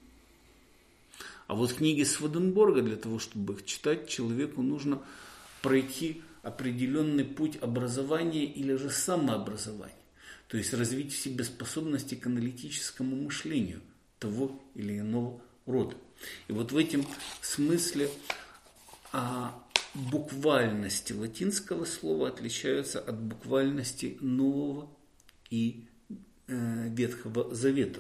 А вот книги Сведенборга, для того, чтобы их читать, человеку нужно пройти определенный путь образования или же самообразования. То есть развить в себе способности к аналитическому мышлению того или иного рода. И вот в этом смысле буквальности латинского слова отличаются от буквальности Нового и Ветхого Заветов.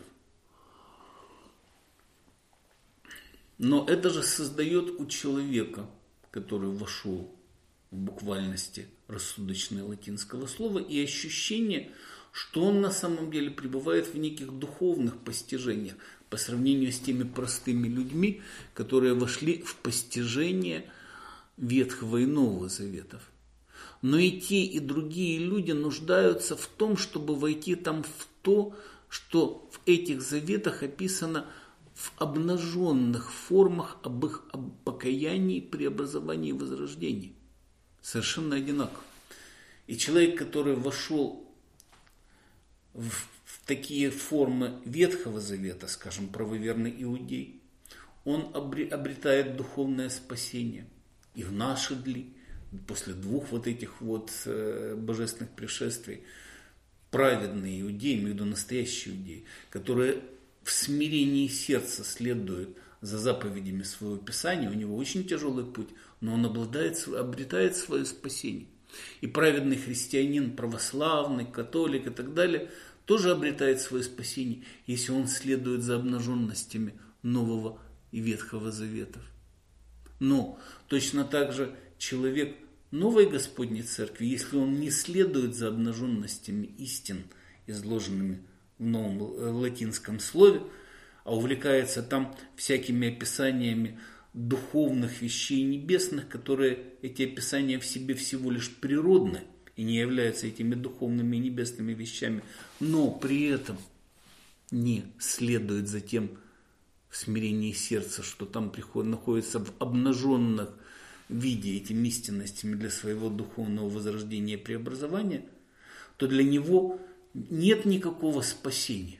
Но это же создает у человека, который вошел в буквальности рассудочное латинского слова, и ощущение, что он на самом деле пребывает в неких духовных постижениях по сравнению с теми простыми людьми, которые вошли в постижение Ветхого и Нового Заветов. Но и те, и другие люди нуждаются в том, чтобы войти там в то, что в этих заветах описано в обнаженных формах об их покаянии, преобразовании и возрождении. Совершенно одинаково. И человек, который вошел в такие формы Ветхого Завета, скажем, правоверный иудей, он обретает духовное спасение. И в наши дни, после 2 вот этих вот божественных пришествий, праведные иудеи, имею в виду настоящие иудеи, которые в смирении сердца следуют за заповедями своего Писания, у него очень тяжелый путь, но он обретает свое спасение. И праведный христианин, православный, католик и так далее, тоже обретает свое спасение, если он следует за обнаженностями Нового и Ветхого Заветов. Но точно так же человек новой Господней Церкви, если он не следует за обнаженностями истин, изложенными в новом латинском слове, а увлекается там всякими описаниями духовных вещей небесных, которые эти описания в себе всего лишь природны и не являются этими духовными и небесными вещами, но при этом не следует за тем в смирении сердца, что там находится в обнаженных виде этими истинностями для своего духовного возрождения и преобразования, то для него нет никакого спасения.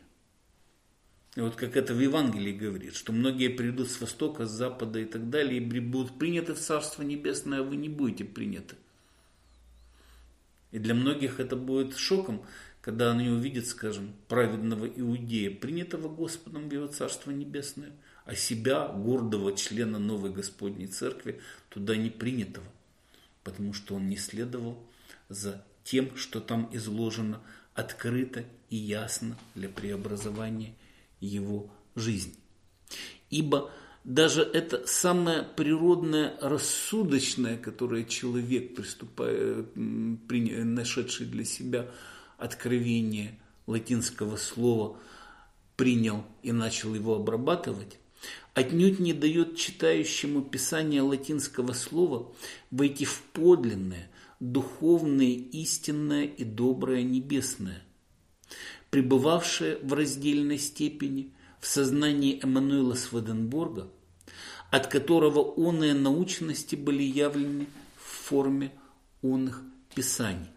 И вот как это в Евангелии говорит, что многие придут с востока, с запада и так далее, и будут приняты в Царство Небесное, а вы не будете приняты. И для многих это будет шоком, когда они увидят, скажем, праведного иудея, принятого Господом в его Царство Небесное, а себя, гордого члена новой Господней Церкви, туда не принятого, потому что он не следовал за тем, что там изложено открыто и ясно для преобразования его жизни. Ибо даже это самое природное, рассудочное, которое человек, нашедший для себя откровение латинского слова, принял и начал его обрабатывать, отнюдь не дает читающему Писание латинского слова войти в подлинное, духовное, истинное и доброе небесное, пребывавшее в раздельной степени в сознании Эммануила Сведенборга, от которого оные научности были явлены в форме оных писаний.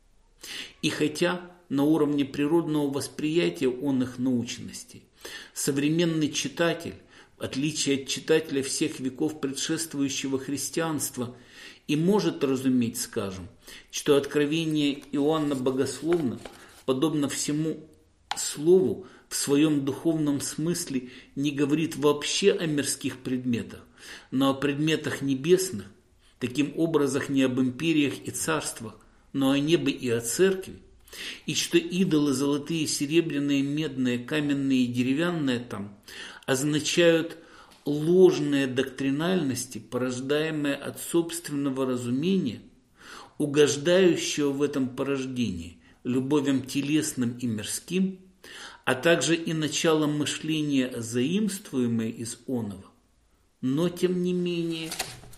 И хотя на уровне природного восприятия оных научностей современный читатель, в отличие от читателя всех веков предшествующего христианства, и может разуметь, скажем, что откровение Иоанна Богословно, подобно всему слову, в своем духовном смысле не говорит вообще о мирских предметах, но о предметах небесных, таким образом не об империях и царствах, но о небе и о церкви, и что идолы золотые, серебряные, медные, каменные и деревянные там означают ложные доктринальности, порождаемые от собственного разумения, угождающего в этом порождении любовям телесным и мирским, а также и началом мышления, заимствуемое из оного. Но, тем не менее,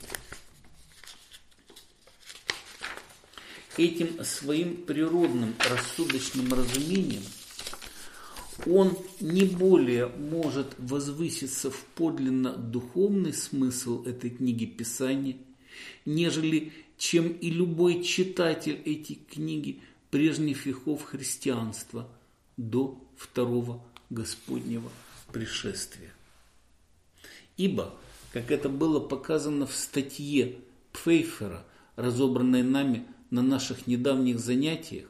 этим своим природным рассудочным разумением он не более может возвыситься в подлинно духовный смысл этой книги Писания, нежели чем и любой читатель этой книги прежних веков христианства до второго Господнего пришествия. Ибо, как это было показано в статье Пфейфера, разобранной нами на наших недавних занятиях,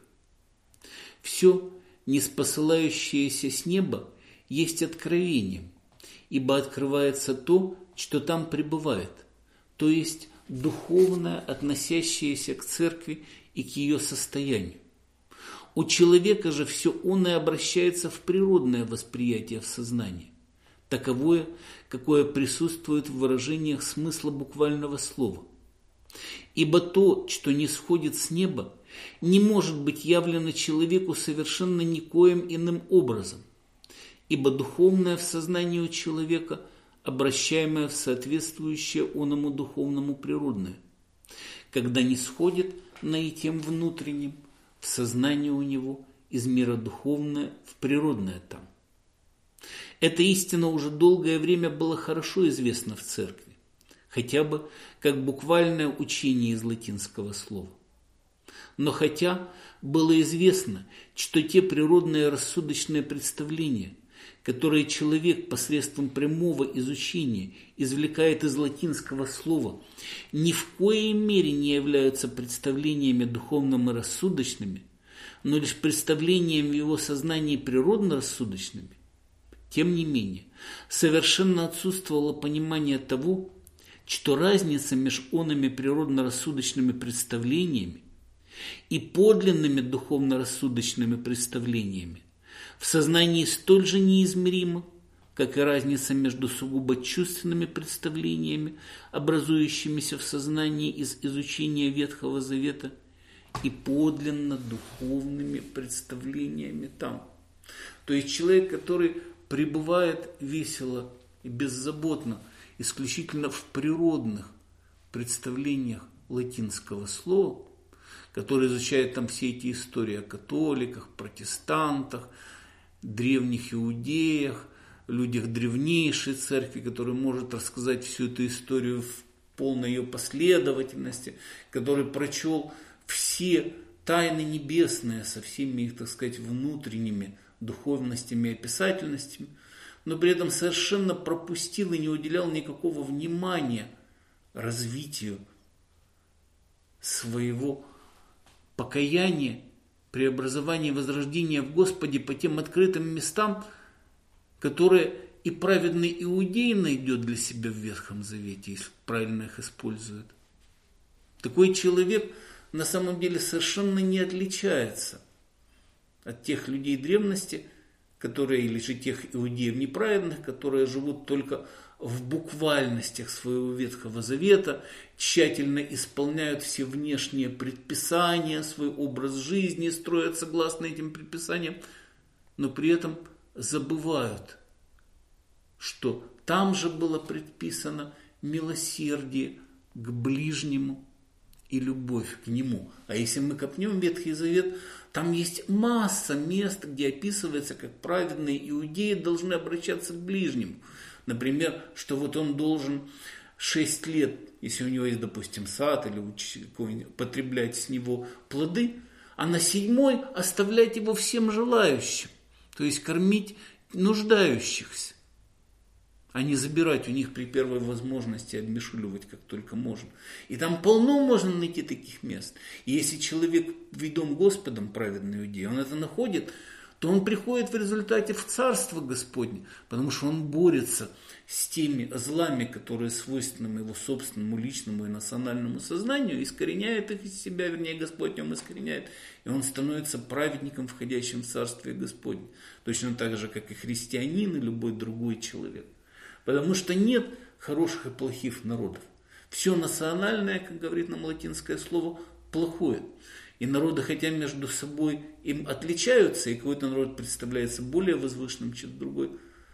все ниспосылающееся с неба есть откровением, ибо открывается то, что там пребывает, то есть духовное, относящееся к церкви и к ее состоянию. У человека же все оное обращается в природное восприятие в сознании, таковое, какое присутствует в выражениях смысла буквального слова. Ибо то, что не сходит с неба, не может быть явлено человеку совершенно никоим иным образом, ибо духовное в сознании у человека, обращаемое в соответствующее оному духовному природное, когда не сходит наитием внутренним, в сознании у него из мира духовное в природное там. Эта истина уже долгое время была хорошо известна в церкви, хотя бы как буквальное учение из латинского слова. Но хотя было известно, что те природные рассудочные представления, которые человек посредством прямого изучения извлекает из латинского слова, ни в коей мере не являются представлениями духовными и рассудочными, но лишь представлениями в его сознании природно-рассудочными, тем не менее, совершенно отсутствовало понимание того, что разница между онными природно-рассудочными представлениями и подлинными духовно-рассудочными представлениями в сознании столь же неизмерима, как и разница между сугубо чувственными представлениями, образующимися в сознании из изучения Ветхого Завета, и подлинно духовными представлениями там. То есть человек, который пребывает весело и беззаботно, исключительно в природных представлениях латинского слова, который изучает там все эти истории о католиках, протестантах, древних иудеях, людях древнейшей церкви, который может рассказать всю эту историю в полной ее последовательности, который прочел все тайны небесные со всеми их, так сказать, внутренними духовностями и описательностями, но при этом совершенно пропустил и не уделял никакого внимания развитию своего покаяния, преобразования и возрождения в Господе по тем открытым местам, которые и праведный иудей найдет для себя в Ветхом Завете, если правильно их использует. Такой человек на самом деле совершенно не отличается от тех людей древности, которые, или же тех иудеев неправедных, которые живут только в буквальностях своего Ветхого Завета, тщательно исполняют все внешние предписания, свой образ жизни строят согласно этим предписаниям, но при этом забывают, что там же было предписано милосердие к ближнему и любовь к нему. А если мы копнем Ветхий Завет, там есть масса мест, где описывается, как праведные иудеи должны обращаться к ближнему. Например, что вот он должен 6 лет, если у него есть, допустим, сад или потреблять с него плоды, а на 7-й оставлять его всем желающим. То есть кормить нуждающихся, а не забирать у них при первой возможности, обмешуливать как только можно. И там полно можно найти таких мест. И если человек ведом Господом, праведный иудей, он это находит, то он приходит в результате в Царство Господне, потому что он борется с теми злами, которые свойственны его собственному личному и национальному сознанию, искореняет их из себя, вернее, Господь в нем искореняет, и он становится праведником, входящим в Царствие Господне. Точно так же, как и христианин и любой другой человек. Потому что нет хороших и плохих народов. Все национальное, как говорит нам латинское слово, плохое. И народы, хотя между собой им отличаются, и какой-то народ представляется более возвышенным, чем другой,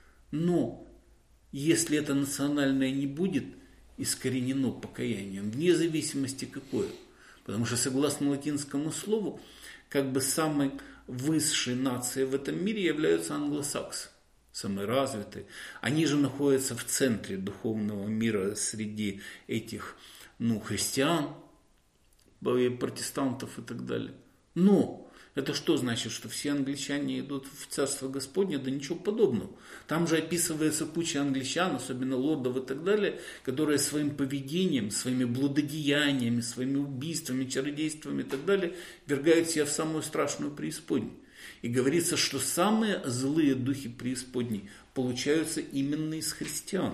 но если это национальное не будет искоренено покаянием, вне зависимости какое, потому что согласно латинскому слову, как бы самой высшей нацией в этом мире являются англосаксы, самые развитые. Они же находятся в центре духовного мира среди этих христиан, протестантов и так далее. Но это что значит, что все англичане идут в Царство Господне? Да ничего подобного. Там же описывается куча англичан, особенно лордов и так далее, которые своим поведением, своими блудодеяниями, своими убийствами, чародействами и так далее ввергают себя в самую страшную преисподнюю. И говорится, что самые злые духи преисподней получаются именно из христиан.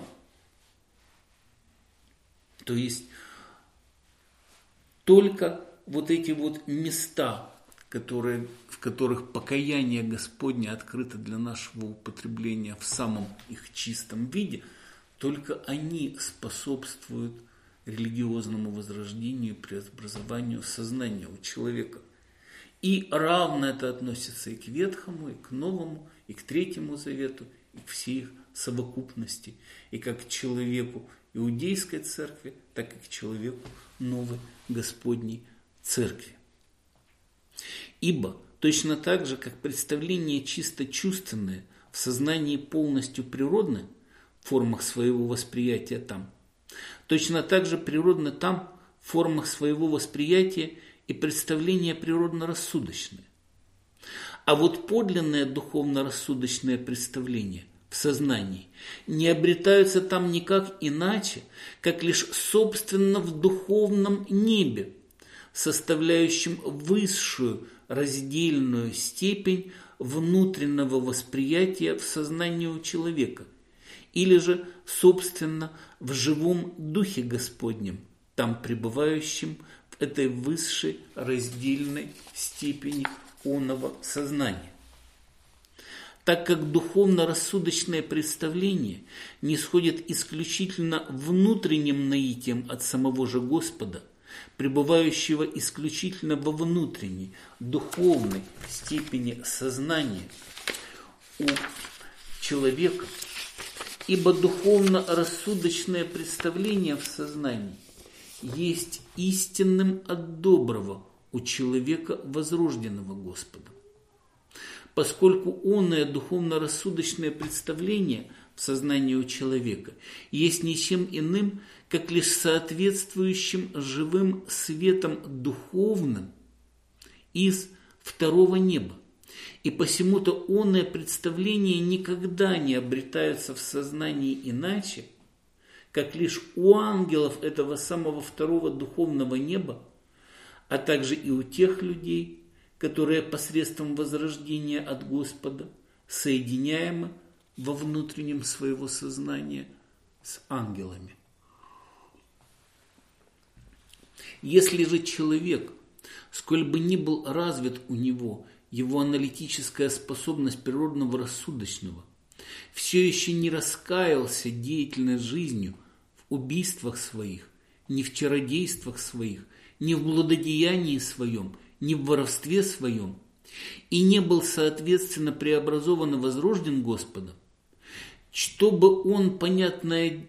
То есть только вот эти вот места, в которых покаяние Господне открыто для нашего употребления в самом их чистом виде, только они способствуют религиозному возрождению, преобразованию сознания у человека. И равно это относится и к Ветхому, и к Новому, и к Третьему Завету, и к всей их совокупности, и как к человеку Иудейской церкви, так и к человеку Новой Господней Церкви. Ибо точно так же, как представления чисто чувственные в сознании полностью природны в формах своего восприятия там, точно так же природны там в формах своего восприятия и представления природно-рассудочные. А вот подлинные духовно-рассудочные представления в сознании не обретаются там никак иначе, как лишь собственно в духовном небе, составляющем высшую раздельную степень внутреннего восприятия в сознании у человека, или же, собственно, в живом Духе Господнем, там пребывающем в этой высшей раздельной степени оного сознания. Так как духовно-рассудочное представление не сходит исключительно внутренним наитием от самого же Господа, пребывающего исключительно во внутренней, духовной степени сознания, у человека, ибо духовно-рассудочное представление в сознании есть истинным от доброго у человека, возрожденного Господом. Поскольку оное духовно-рассудочное представление в сознании у человека есть ничем иным, как лишь соответствующим живым светом духовным из второго неба. И посему-то оное представление никогда не обретаются в сознании иначе, как лишь у ангелов этого самого второго духовного неба, а также и у тех людей, которые посредством возрождения от Господа соединяемы во внутреннем своего сознания с ангелами. Если же человек, сколь бы ни был развит у него его аналитическая способность природного рассудочного, все еще не раскаялся деятельной жизнью в убийствах своих, ни в чародействах своих, ни в блудодеянии своем, ни в воровстве своем, и не был, соответственно, преобразован и возрожден Господом, чтобы он, понятное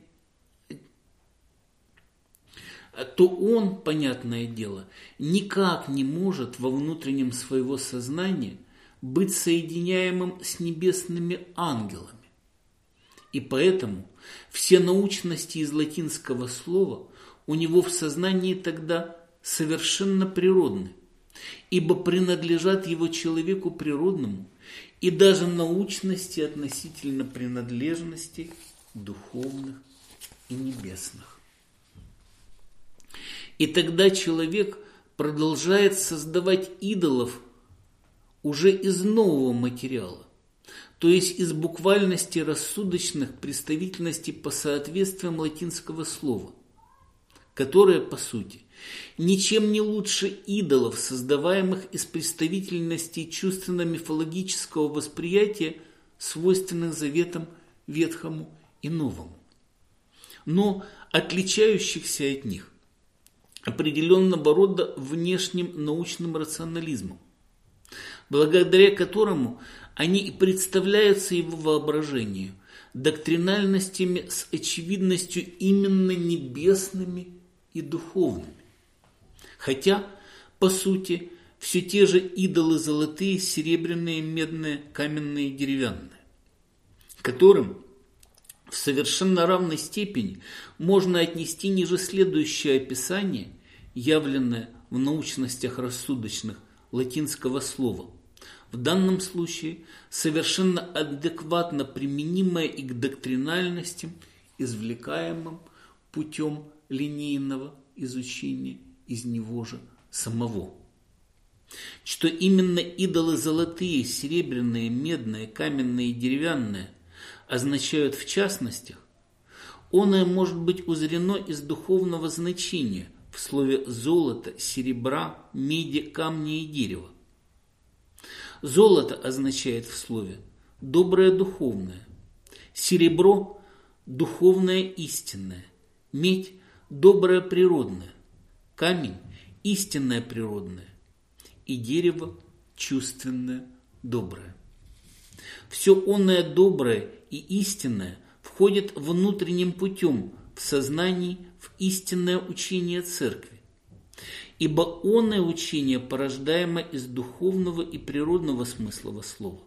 дело, никак не может во внутреннем своего сознания быть соединяемым с небесными ангелами. И поэтому все научности из латинского слова у него в сознании тогда совершенно природны, ибо принадлежат его человеку природному и даже научности относительно принадлежностей духовных и небесных. И тогда человек продолжает создавать идолов уже из нового материала, то есть из буквальности рассудочных представительностей по соответствиям латинского слова, которое, по сути, ничем не лучше идолов, создаваемых из представительностей чувственно-мифологического восприятия, свойственных заветам Ветхому и Новому, но отличающихся от них определенного рода внешним научным рационализмом, благодаря которому они и представляются его воображению доктринальностями с очевидностью именно небесными и духовными. Хотя, по сути, все те же идолы золотые, серебряные, медные, каменные, деревянные, которым в совершенно равной степени можно отнести ниже следующее описание, явленное в научностях рассудочных латинского слова, в данном случае совершенно адекватно применимое и к доктринальностям, извлекаемым путем линейного изучения из него же самого. Что именно идолы золотые, серебряные, медные, каменные и деревянные означают в частностях, оное может быть узрено из духовного значения в слове золота, серебра, меди, камня и дерева. Золото означает в слове доброе духовное, серебро духовное истинное, медь доброе природное, камень истинное природное и дерево чувственное доброе. Все оное доброе и истинное входит внутренним путем в сознании в истинное учение Церкви, ибо оное учение порождаемо из духовного и природного смысла слова.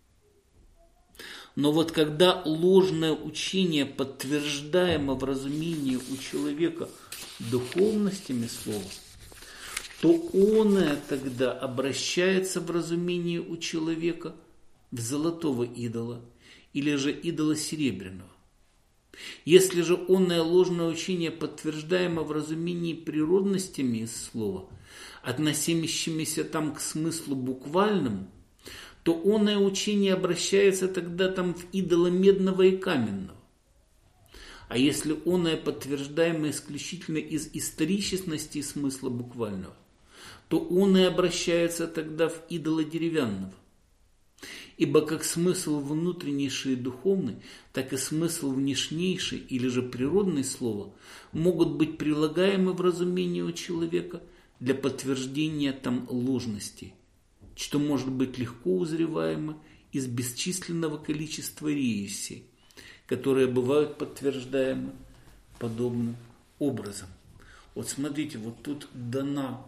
Но вот когда ложное учение подтверждаемо в разумении у человека духовностями слова, то оное тогда обращается в разумении у человека в золотого идола или же идола серебряного. Если же оное ложное учение подтверждаемо в разумении природностями из слова, относящимися там к смыслу буквальному, то оное учение обращается тогда там в идола медного и каменного. А если оное подтверждаемо исключительно из историчности смысла буквального, то оное обращается тогда в идола деревянного. Ибо как смысл внутреннейший и духовный, так и смысл внешнейший или же природный слова могут быть прилагаемы в разумении у человека для подтверждения там ложностей, что может быть легко узреваемо из бесчисленного количества рейсей, которые бывают подтверждаемы подобным образом. Вот смотрите, вот тут дана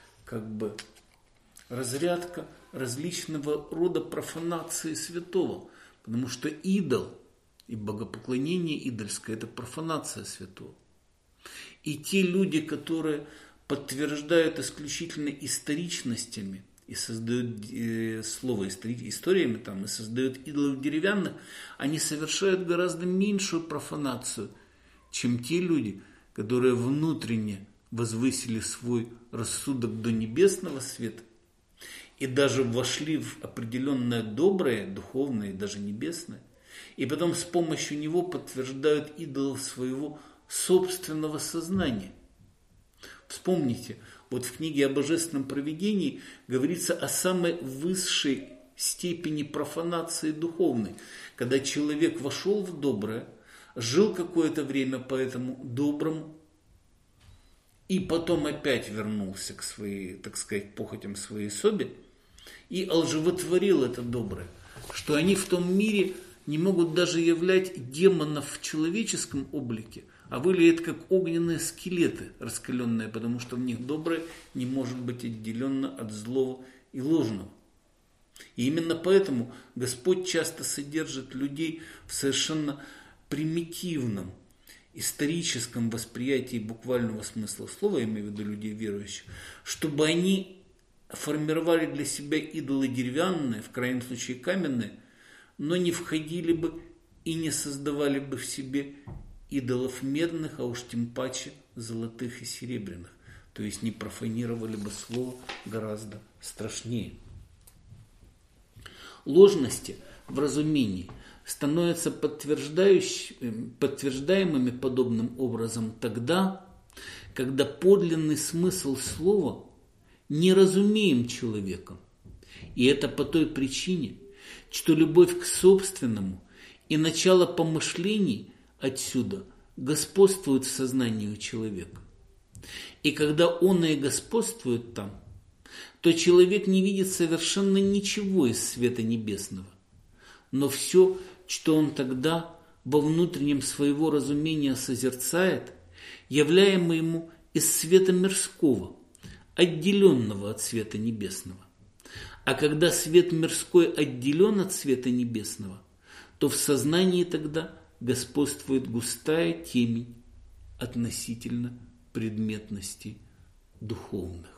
разрядка различного рода профанации святого, потому что идол и богопоклонение идольское – это профанация святого. И те люди, которые подтверждают исключительно историчностями и создают слово историями и создают идолов деревянных, они совершают гораздо меньшую профанацию, чем те люди, которые внутренне возвысили свой рассудок до небесного света и даже вошли в определенное доброе, духовное и даже небесное, и потом с помощью него подтверждают идолов своего собственного сознания. Вспомните, вот в книге о божественном провидении говорится о самой высшей степени профанации духовной, когда человек вошел в доброе, жил какое-то время по этому доброму, и потом опять вернулся к своей, похотям своей особе и олживотворил это доброе, что они в том мире не могут даже являть демонов в человеческом облике, а выглядят как огненные скелеты раскаленные, потому что в них доброе не может быть отделено от злого и ложного. И именно поэтому Господь часто содержит людей в совершенно примитивном, историческом восприятии буквального смысла слова, я имею в виду людей верующих, чтобы они формировали для себя идолы деревянные, в крайнем случае каменные, но не входили бы и не создавали бы в себе идолов медных, а уж тем паче золотых и серебряных. То есть не профанировали бы слово гораздо страшнее. Ложности в разумении становятся подтверждаемыми подобным образом тогда, когда подлинный смысл слова не разумеем человеком. И это по той причине, что любовь к собственному и начало помышлений отсюда господствует в сознании у человека. И когда он и господствует там, то человек не видит совершенно ничего из света небесного. Но все, что он тогда во внутреннем своего разумения созерцает, являемо ему из света мирского, отделенного от света небесного. А когда свет мирской отделен от света небесного, то в сознании тогда господствует густая темень относительно предметности духовных.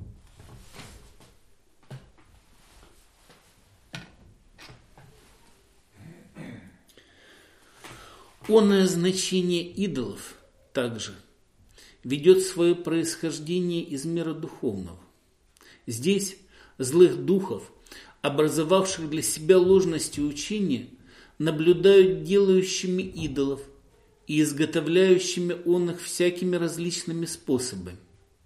Оное значение идолов также ведет свое происхождение из мира духовного. Здесь злых духов, образовавших для себя ложности учения, наблюдают делающими идолов и изготовляющими он их всякими различными способами,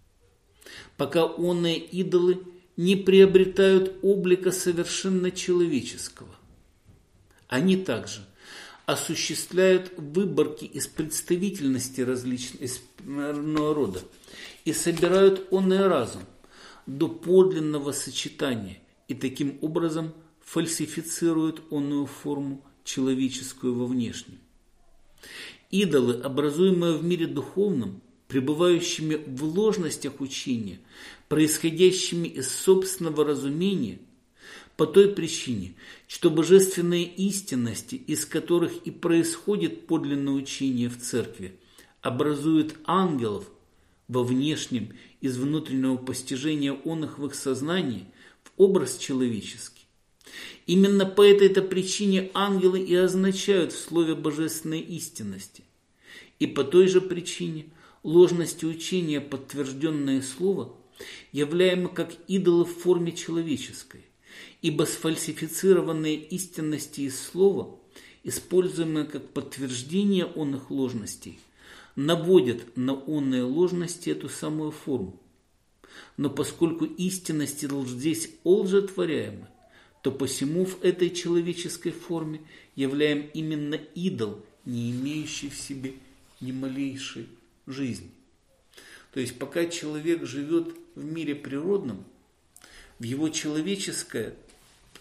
пока оные идолы не приобретают облика совершенно человеческого. Они также осуществляют выборки из представительности различного рода и собирают оный разум до подлинного сочетания и таким образом фальсифицируют оную форму человеческую во внешнем. Идолы, образуемые в мире духовном, пребывающими в ложностях учения, происходящими из собственного разумения, по той причине, что божественные истинности, из которых и происходит подлинное учение в церкви, образуют ангелов во внешнем из внутреннего постижения оных в их сознании в образ человеческий. Именно по этой-то причине ангелы и означают в слове божественной истинности. И по той же причине ложности учения, подтвержденное слово, являемо как идолы в форме человеческой, ибо сфальсифицированные истинности из слова, используемые как подтверждение оных ложностей, наводят на онные ложности эту самую форму. Но поскольку истинности здесь олжетворяемы, то посему в этой человеческой форме являем именно идол, не имеющий в себе ни малейшей жизни. То есть пока человек живет в мире природном, в его человеческое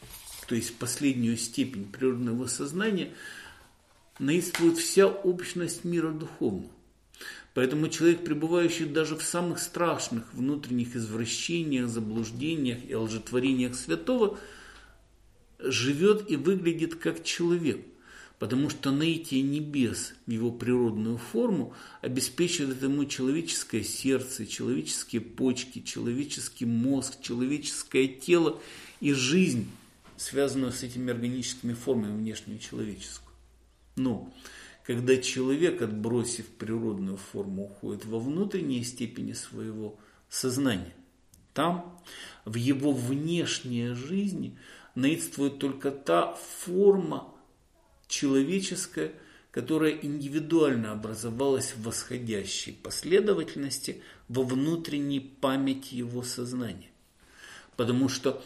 то есть последнюю степень природного сознания, наистствует вся общность мира духовного. Поэтому человек, пребывающий даже в самых страшных внутренних извращениях, заблуждениях и лжетворениях святого, живет и выглядит как человек, потому что наитие небес в его природную форму обеспечивает ему человеческое сердце, человеческие почки, человеческий мозг, человеческое тело и жизнь, связанную с этими органическими формами внешнюю человеческую. Но когда человек, отбросив природную форму, уходит во внутренние степени своего сознания, там, в его внешней жизни, наидствует только та форма человеческая, которая индивидуально образовалась в восходящей последовательности во внутренней памяти его сознания. Потому что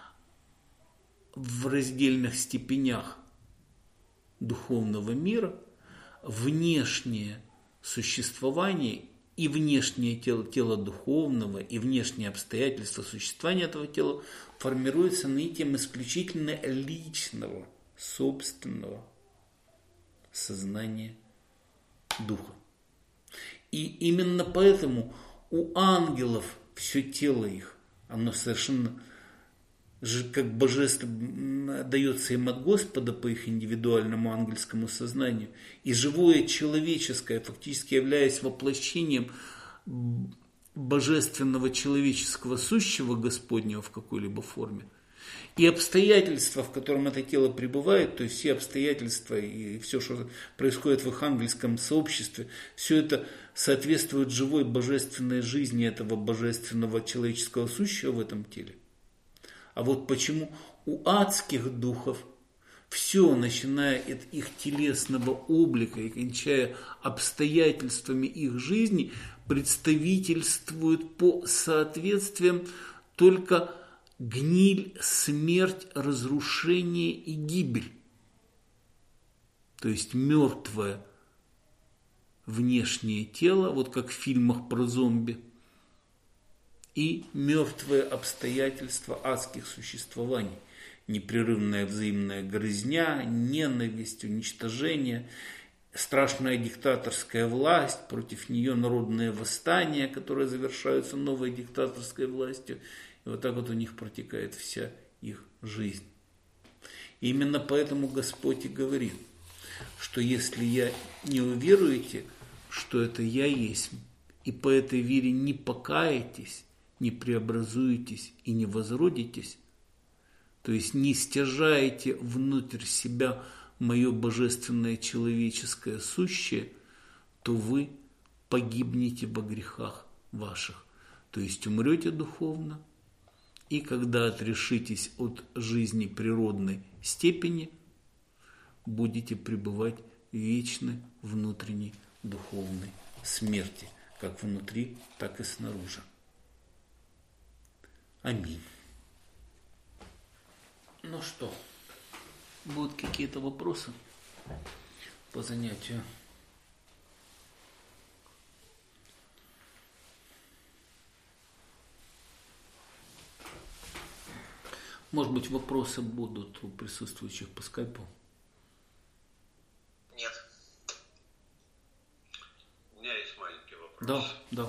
в раздельных степенях духовного мира внешнее существование и внешнее тело духовного, и внешние обстоятельства существования этого тела формируются наитием исключительно личного, собственного сознания духа. И именно поэтому у ангелов все тело их, оно совершенно как божественно дается им от Господа по их индивидуальному ангельскому сознанию. И живое человеческое, фактически являясь воплощением божественного человеческого сущего Господнего в какой-либо форме. И обстоятельства, в котором это тело пребывает, то есть все обстоятельства и все, что происходит в их ангельском сообществе, все это соответствует живой божественной жизни этого божественного человеческого сущего в этом теле. А вот почему у адских духов все, начиная от их телесного облика и кончая обстоятельствами их жизни, представительствует по соответствиям только гниль, смерть, разрушение и гибель. То есть мертвое внешнее тело, вот как в фильмах про зомби, и мертвые обстоятельства адских существований. Непрерывная взаимная грызня, ненависть, уничтожение, страшная диктаторская власть, против нее народные восстания, которые завершаются новой диктаторской властью. И вот так вот у них протекает вся их жизнь. И именно поэтому Господь и говорит, что если не уверуете, что это я есть, и по этой вере не покаетесь, не преобразуетесь и не возродитесь, то есть не стяжаете внутрь себя мое божественное человеческое сущее, то вы погибнете во грехах ваших. То есть умрете духовно, и когда отрешитесь от жизни природной степени, будете пребывать в вечной внутренней духовной смерти, как внутри, так и снаружи. Аминь. Ну что, будут какие-то вопросы по занятию? Может быть, вопросы будут у присутствующих по скайпу? Нет. У меня есть маленький вопрос. Да.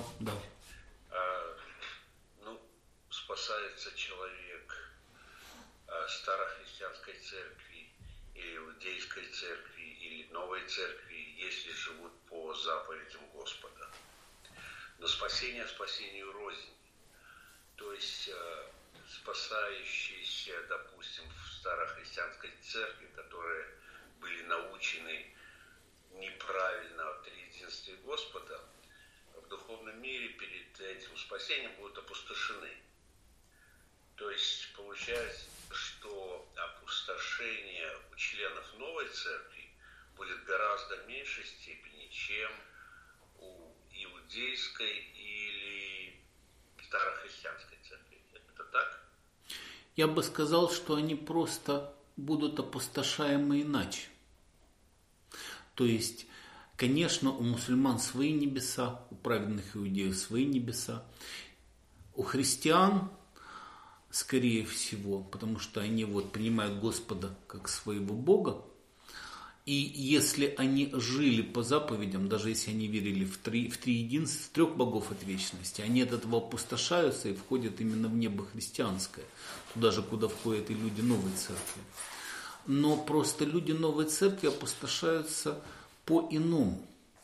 Спасается человек старохристианской церкви или иудейской церкви или новой церкви, если живут по заповедям Господа. Но спасение спасению рознь. То есть спасающиеся, допустим, в старохристианской церкви, которые были научены неправильно о триединстве Господа, в духовном мире перед этим спасением будут опустошены. То есть получается, что опустошение у членов новой церкви будет гораздо меньшей степени, чем у иудейской или старохристианской церкви. Это так? Я бы сказал, что они просто будут опустошаемы иначе. То есть, конечно, у мусульман свои небеса, у праведных иудеев свои небеса, у христиан скорее всего, потому что они вот принимают Господа как своего Бога. И если они жили по заповедям, даже если они верили в триединство, в трех богов от вечности, они от этого опустошаются и входят именно в небо христианское, туда же, куда входят и люди новой церкви. Но просто люди новой церкви опустошаются по-иному.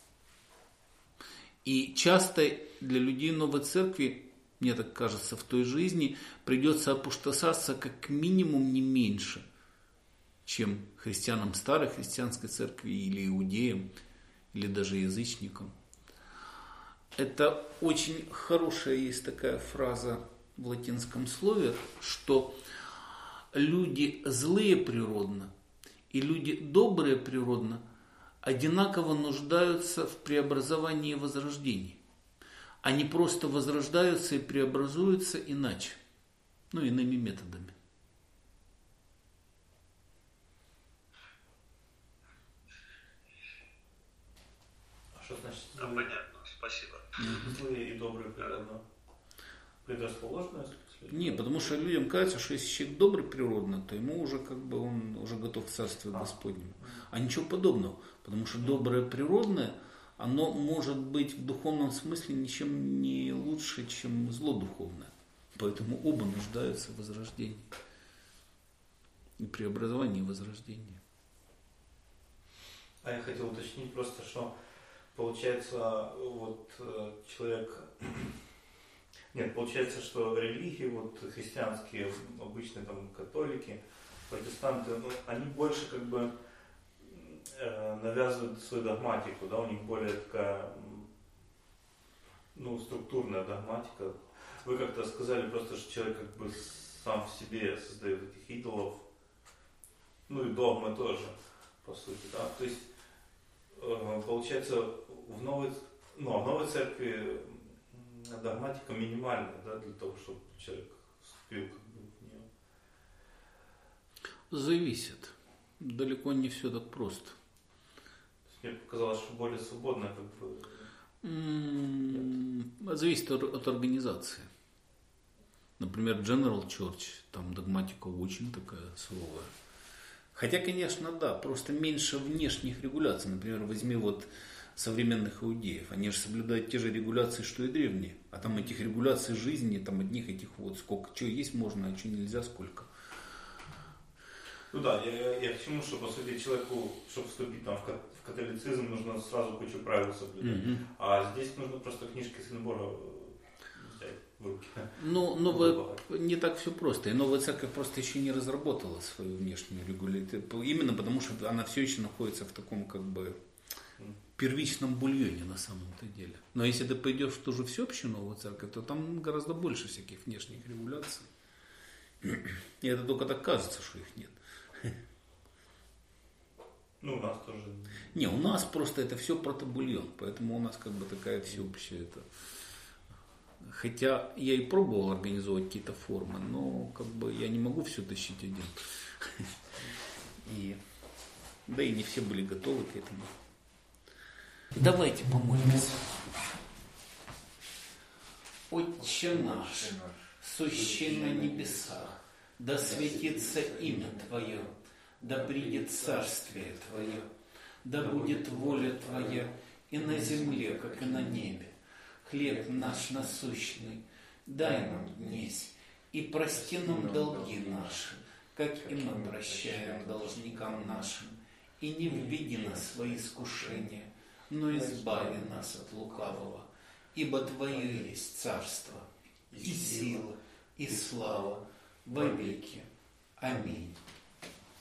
И часто для людей новой церкви, мне так кажется, в той жизни придется опустошаться как минимум не меньше, чем христианам старой христианской церкви или иудеям, или даже язычникам. Это очень хорошая есть такая фраза в латинском слове, что люди злые природно и люди добрые природно одинаково нуждаются в преобразовании и возрождении. Они просто возрождаются и преобразуются иначе, иными методами. Что значит Понятно, спасибо. злые и добрые природно? Предрасположенные? Не, потому что людям кажется, что если человек добрый природно, то ему уже он уже готов к Царствию Господнему. А ничего подобного, потому что доброе природное, оно может быть в духовном смысле ничем не лучше, чем зло духовное. Поэтому оба нуждаются в возрождении. И преобразовании и возрождении. А я хотел уточнить просто, что получается, вот человек... Нет, получается, что религии, вот христианские, обычные там католики, протестанты, они больше как бы навязывают свою догматику, да, у них более такая, структурная догматика. Вы как-то сказали просто, что человек как бы сам в себе создает этих идолов, и догмы тоже, по сути, да. То есть, получается, в новой церкви догматика минимальная, да, для того, чтобы человек вступил в нее. Зависит. Далеко не все так просто. Мне показалось, что более свободная как бы. Зависит от организации. Например, General Church, там догматика очень такая суровая. Хотя, конечно, да, просто меньше внешних регуляций. Например, возьми вот современных иудеев. Они же соблюдают те же регуляции, что и древние. А там этих регуляций жизни, там одних этих вот сколько, что есть можно, а что нельзя, сколько. Да, я к чему, что по сути человеку, чтобы вступить там в католицизм, нужно сразу кучу правил соблюдать. А здесь нужно просто книжки с набора взять в руки. Не так все просто. И новая церковь просто еще не разработала свою внешнюю регуляцию. Именно потому, что она все еще находится в таком как бы первичном бульоне на самом-то деле. Но если ты пойдешь в ту же всеобщую новую церковь, то там гораздо больше всяких внешних регуляций. И это только так кажется, что их нет. У нас тоже. Не, у нас просто это все протобульон, поэтому у нас как бы такая всеобщая это. Хотя я и пробовал организовать какие-то формы, но как бы я не могу все тащить один. Да и не все были готовы к этому. Давайте помолимся. Отче наш, сущий на небесах, да светится имя Твое, да придет царствие Твое, да будет воля Твоя и на земле, как и на небе. Хлеб наш насущный дай нам днесь, и прости нам долги наши, как и мы прощаем должникам нашим. И не введи нас в свои искушения, но избави нас от лукавого. Ибо Твое есть царство, и сила, и слава во веки. Аминь.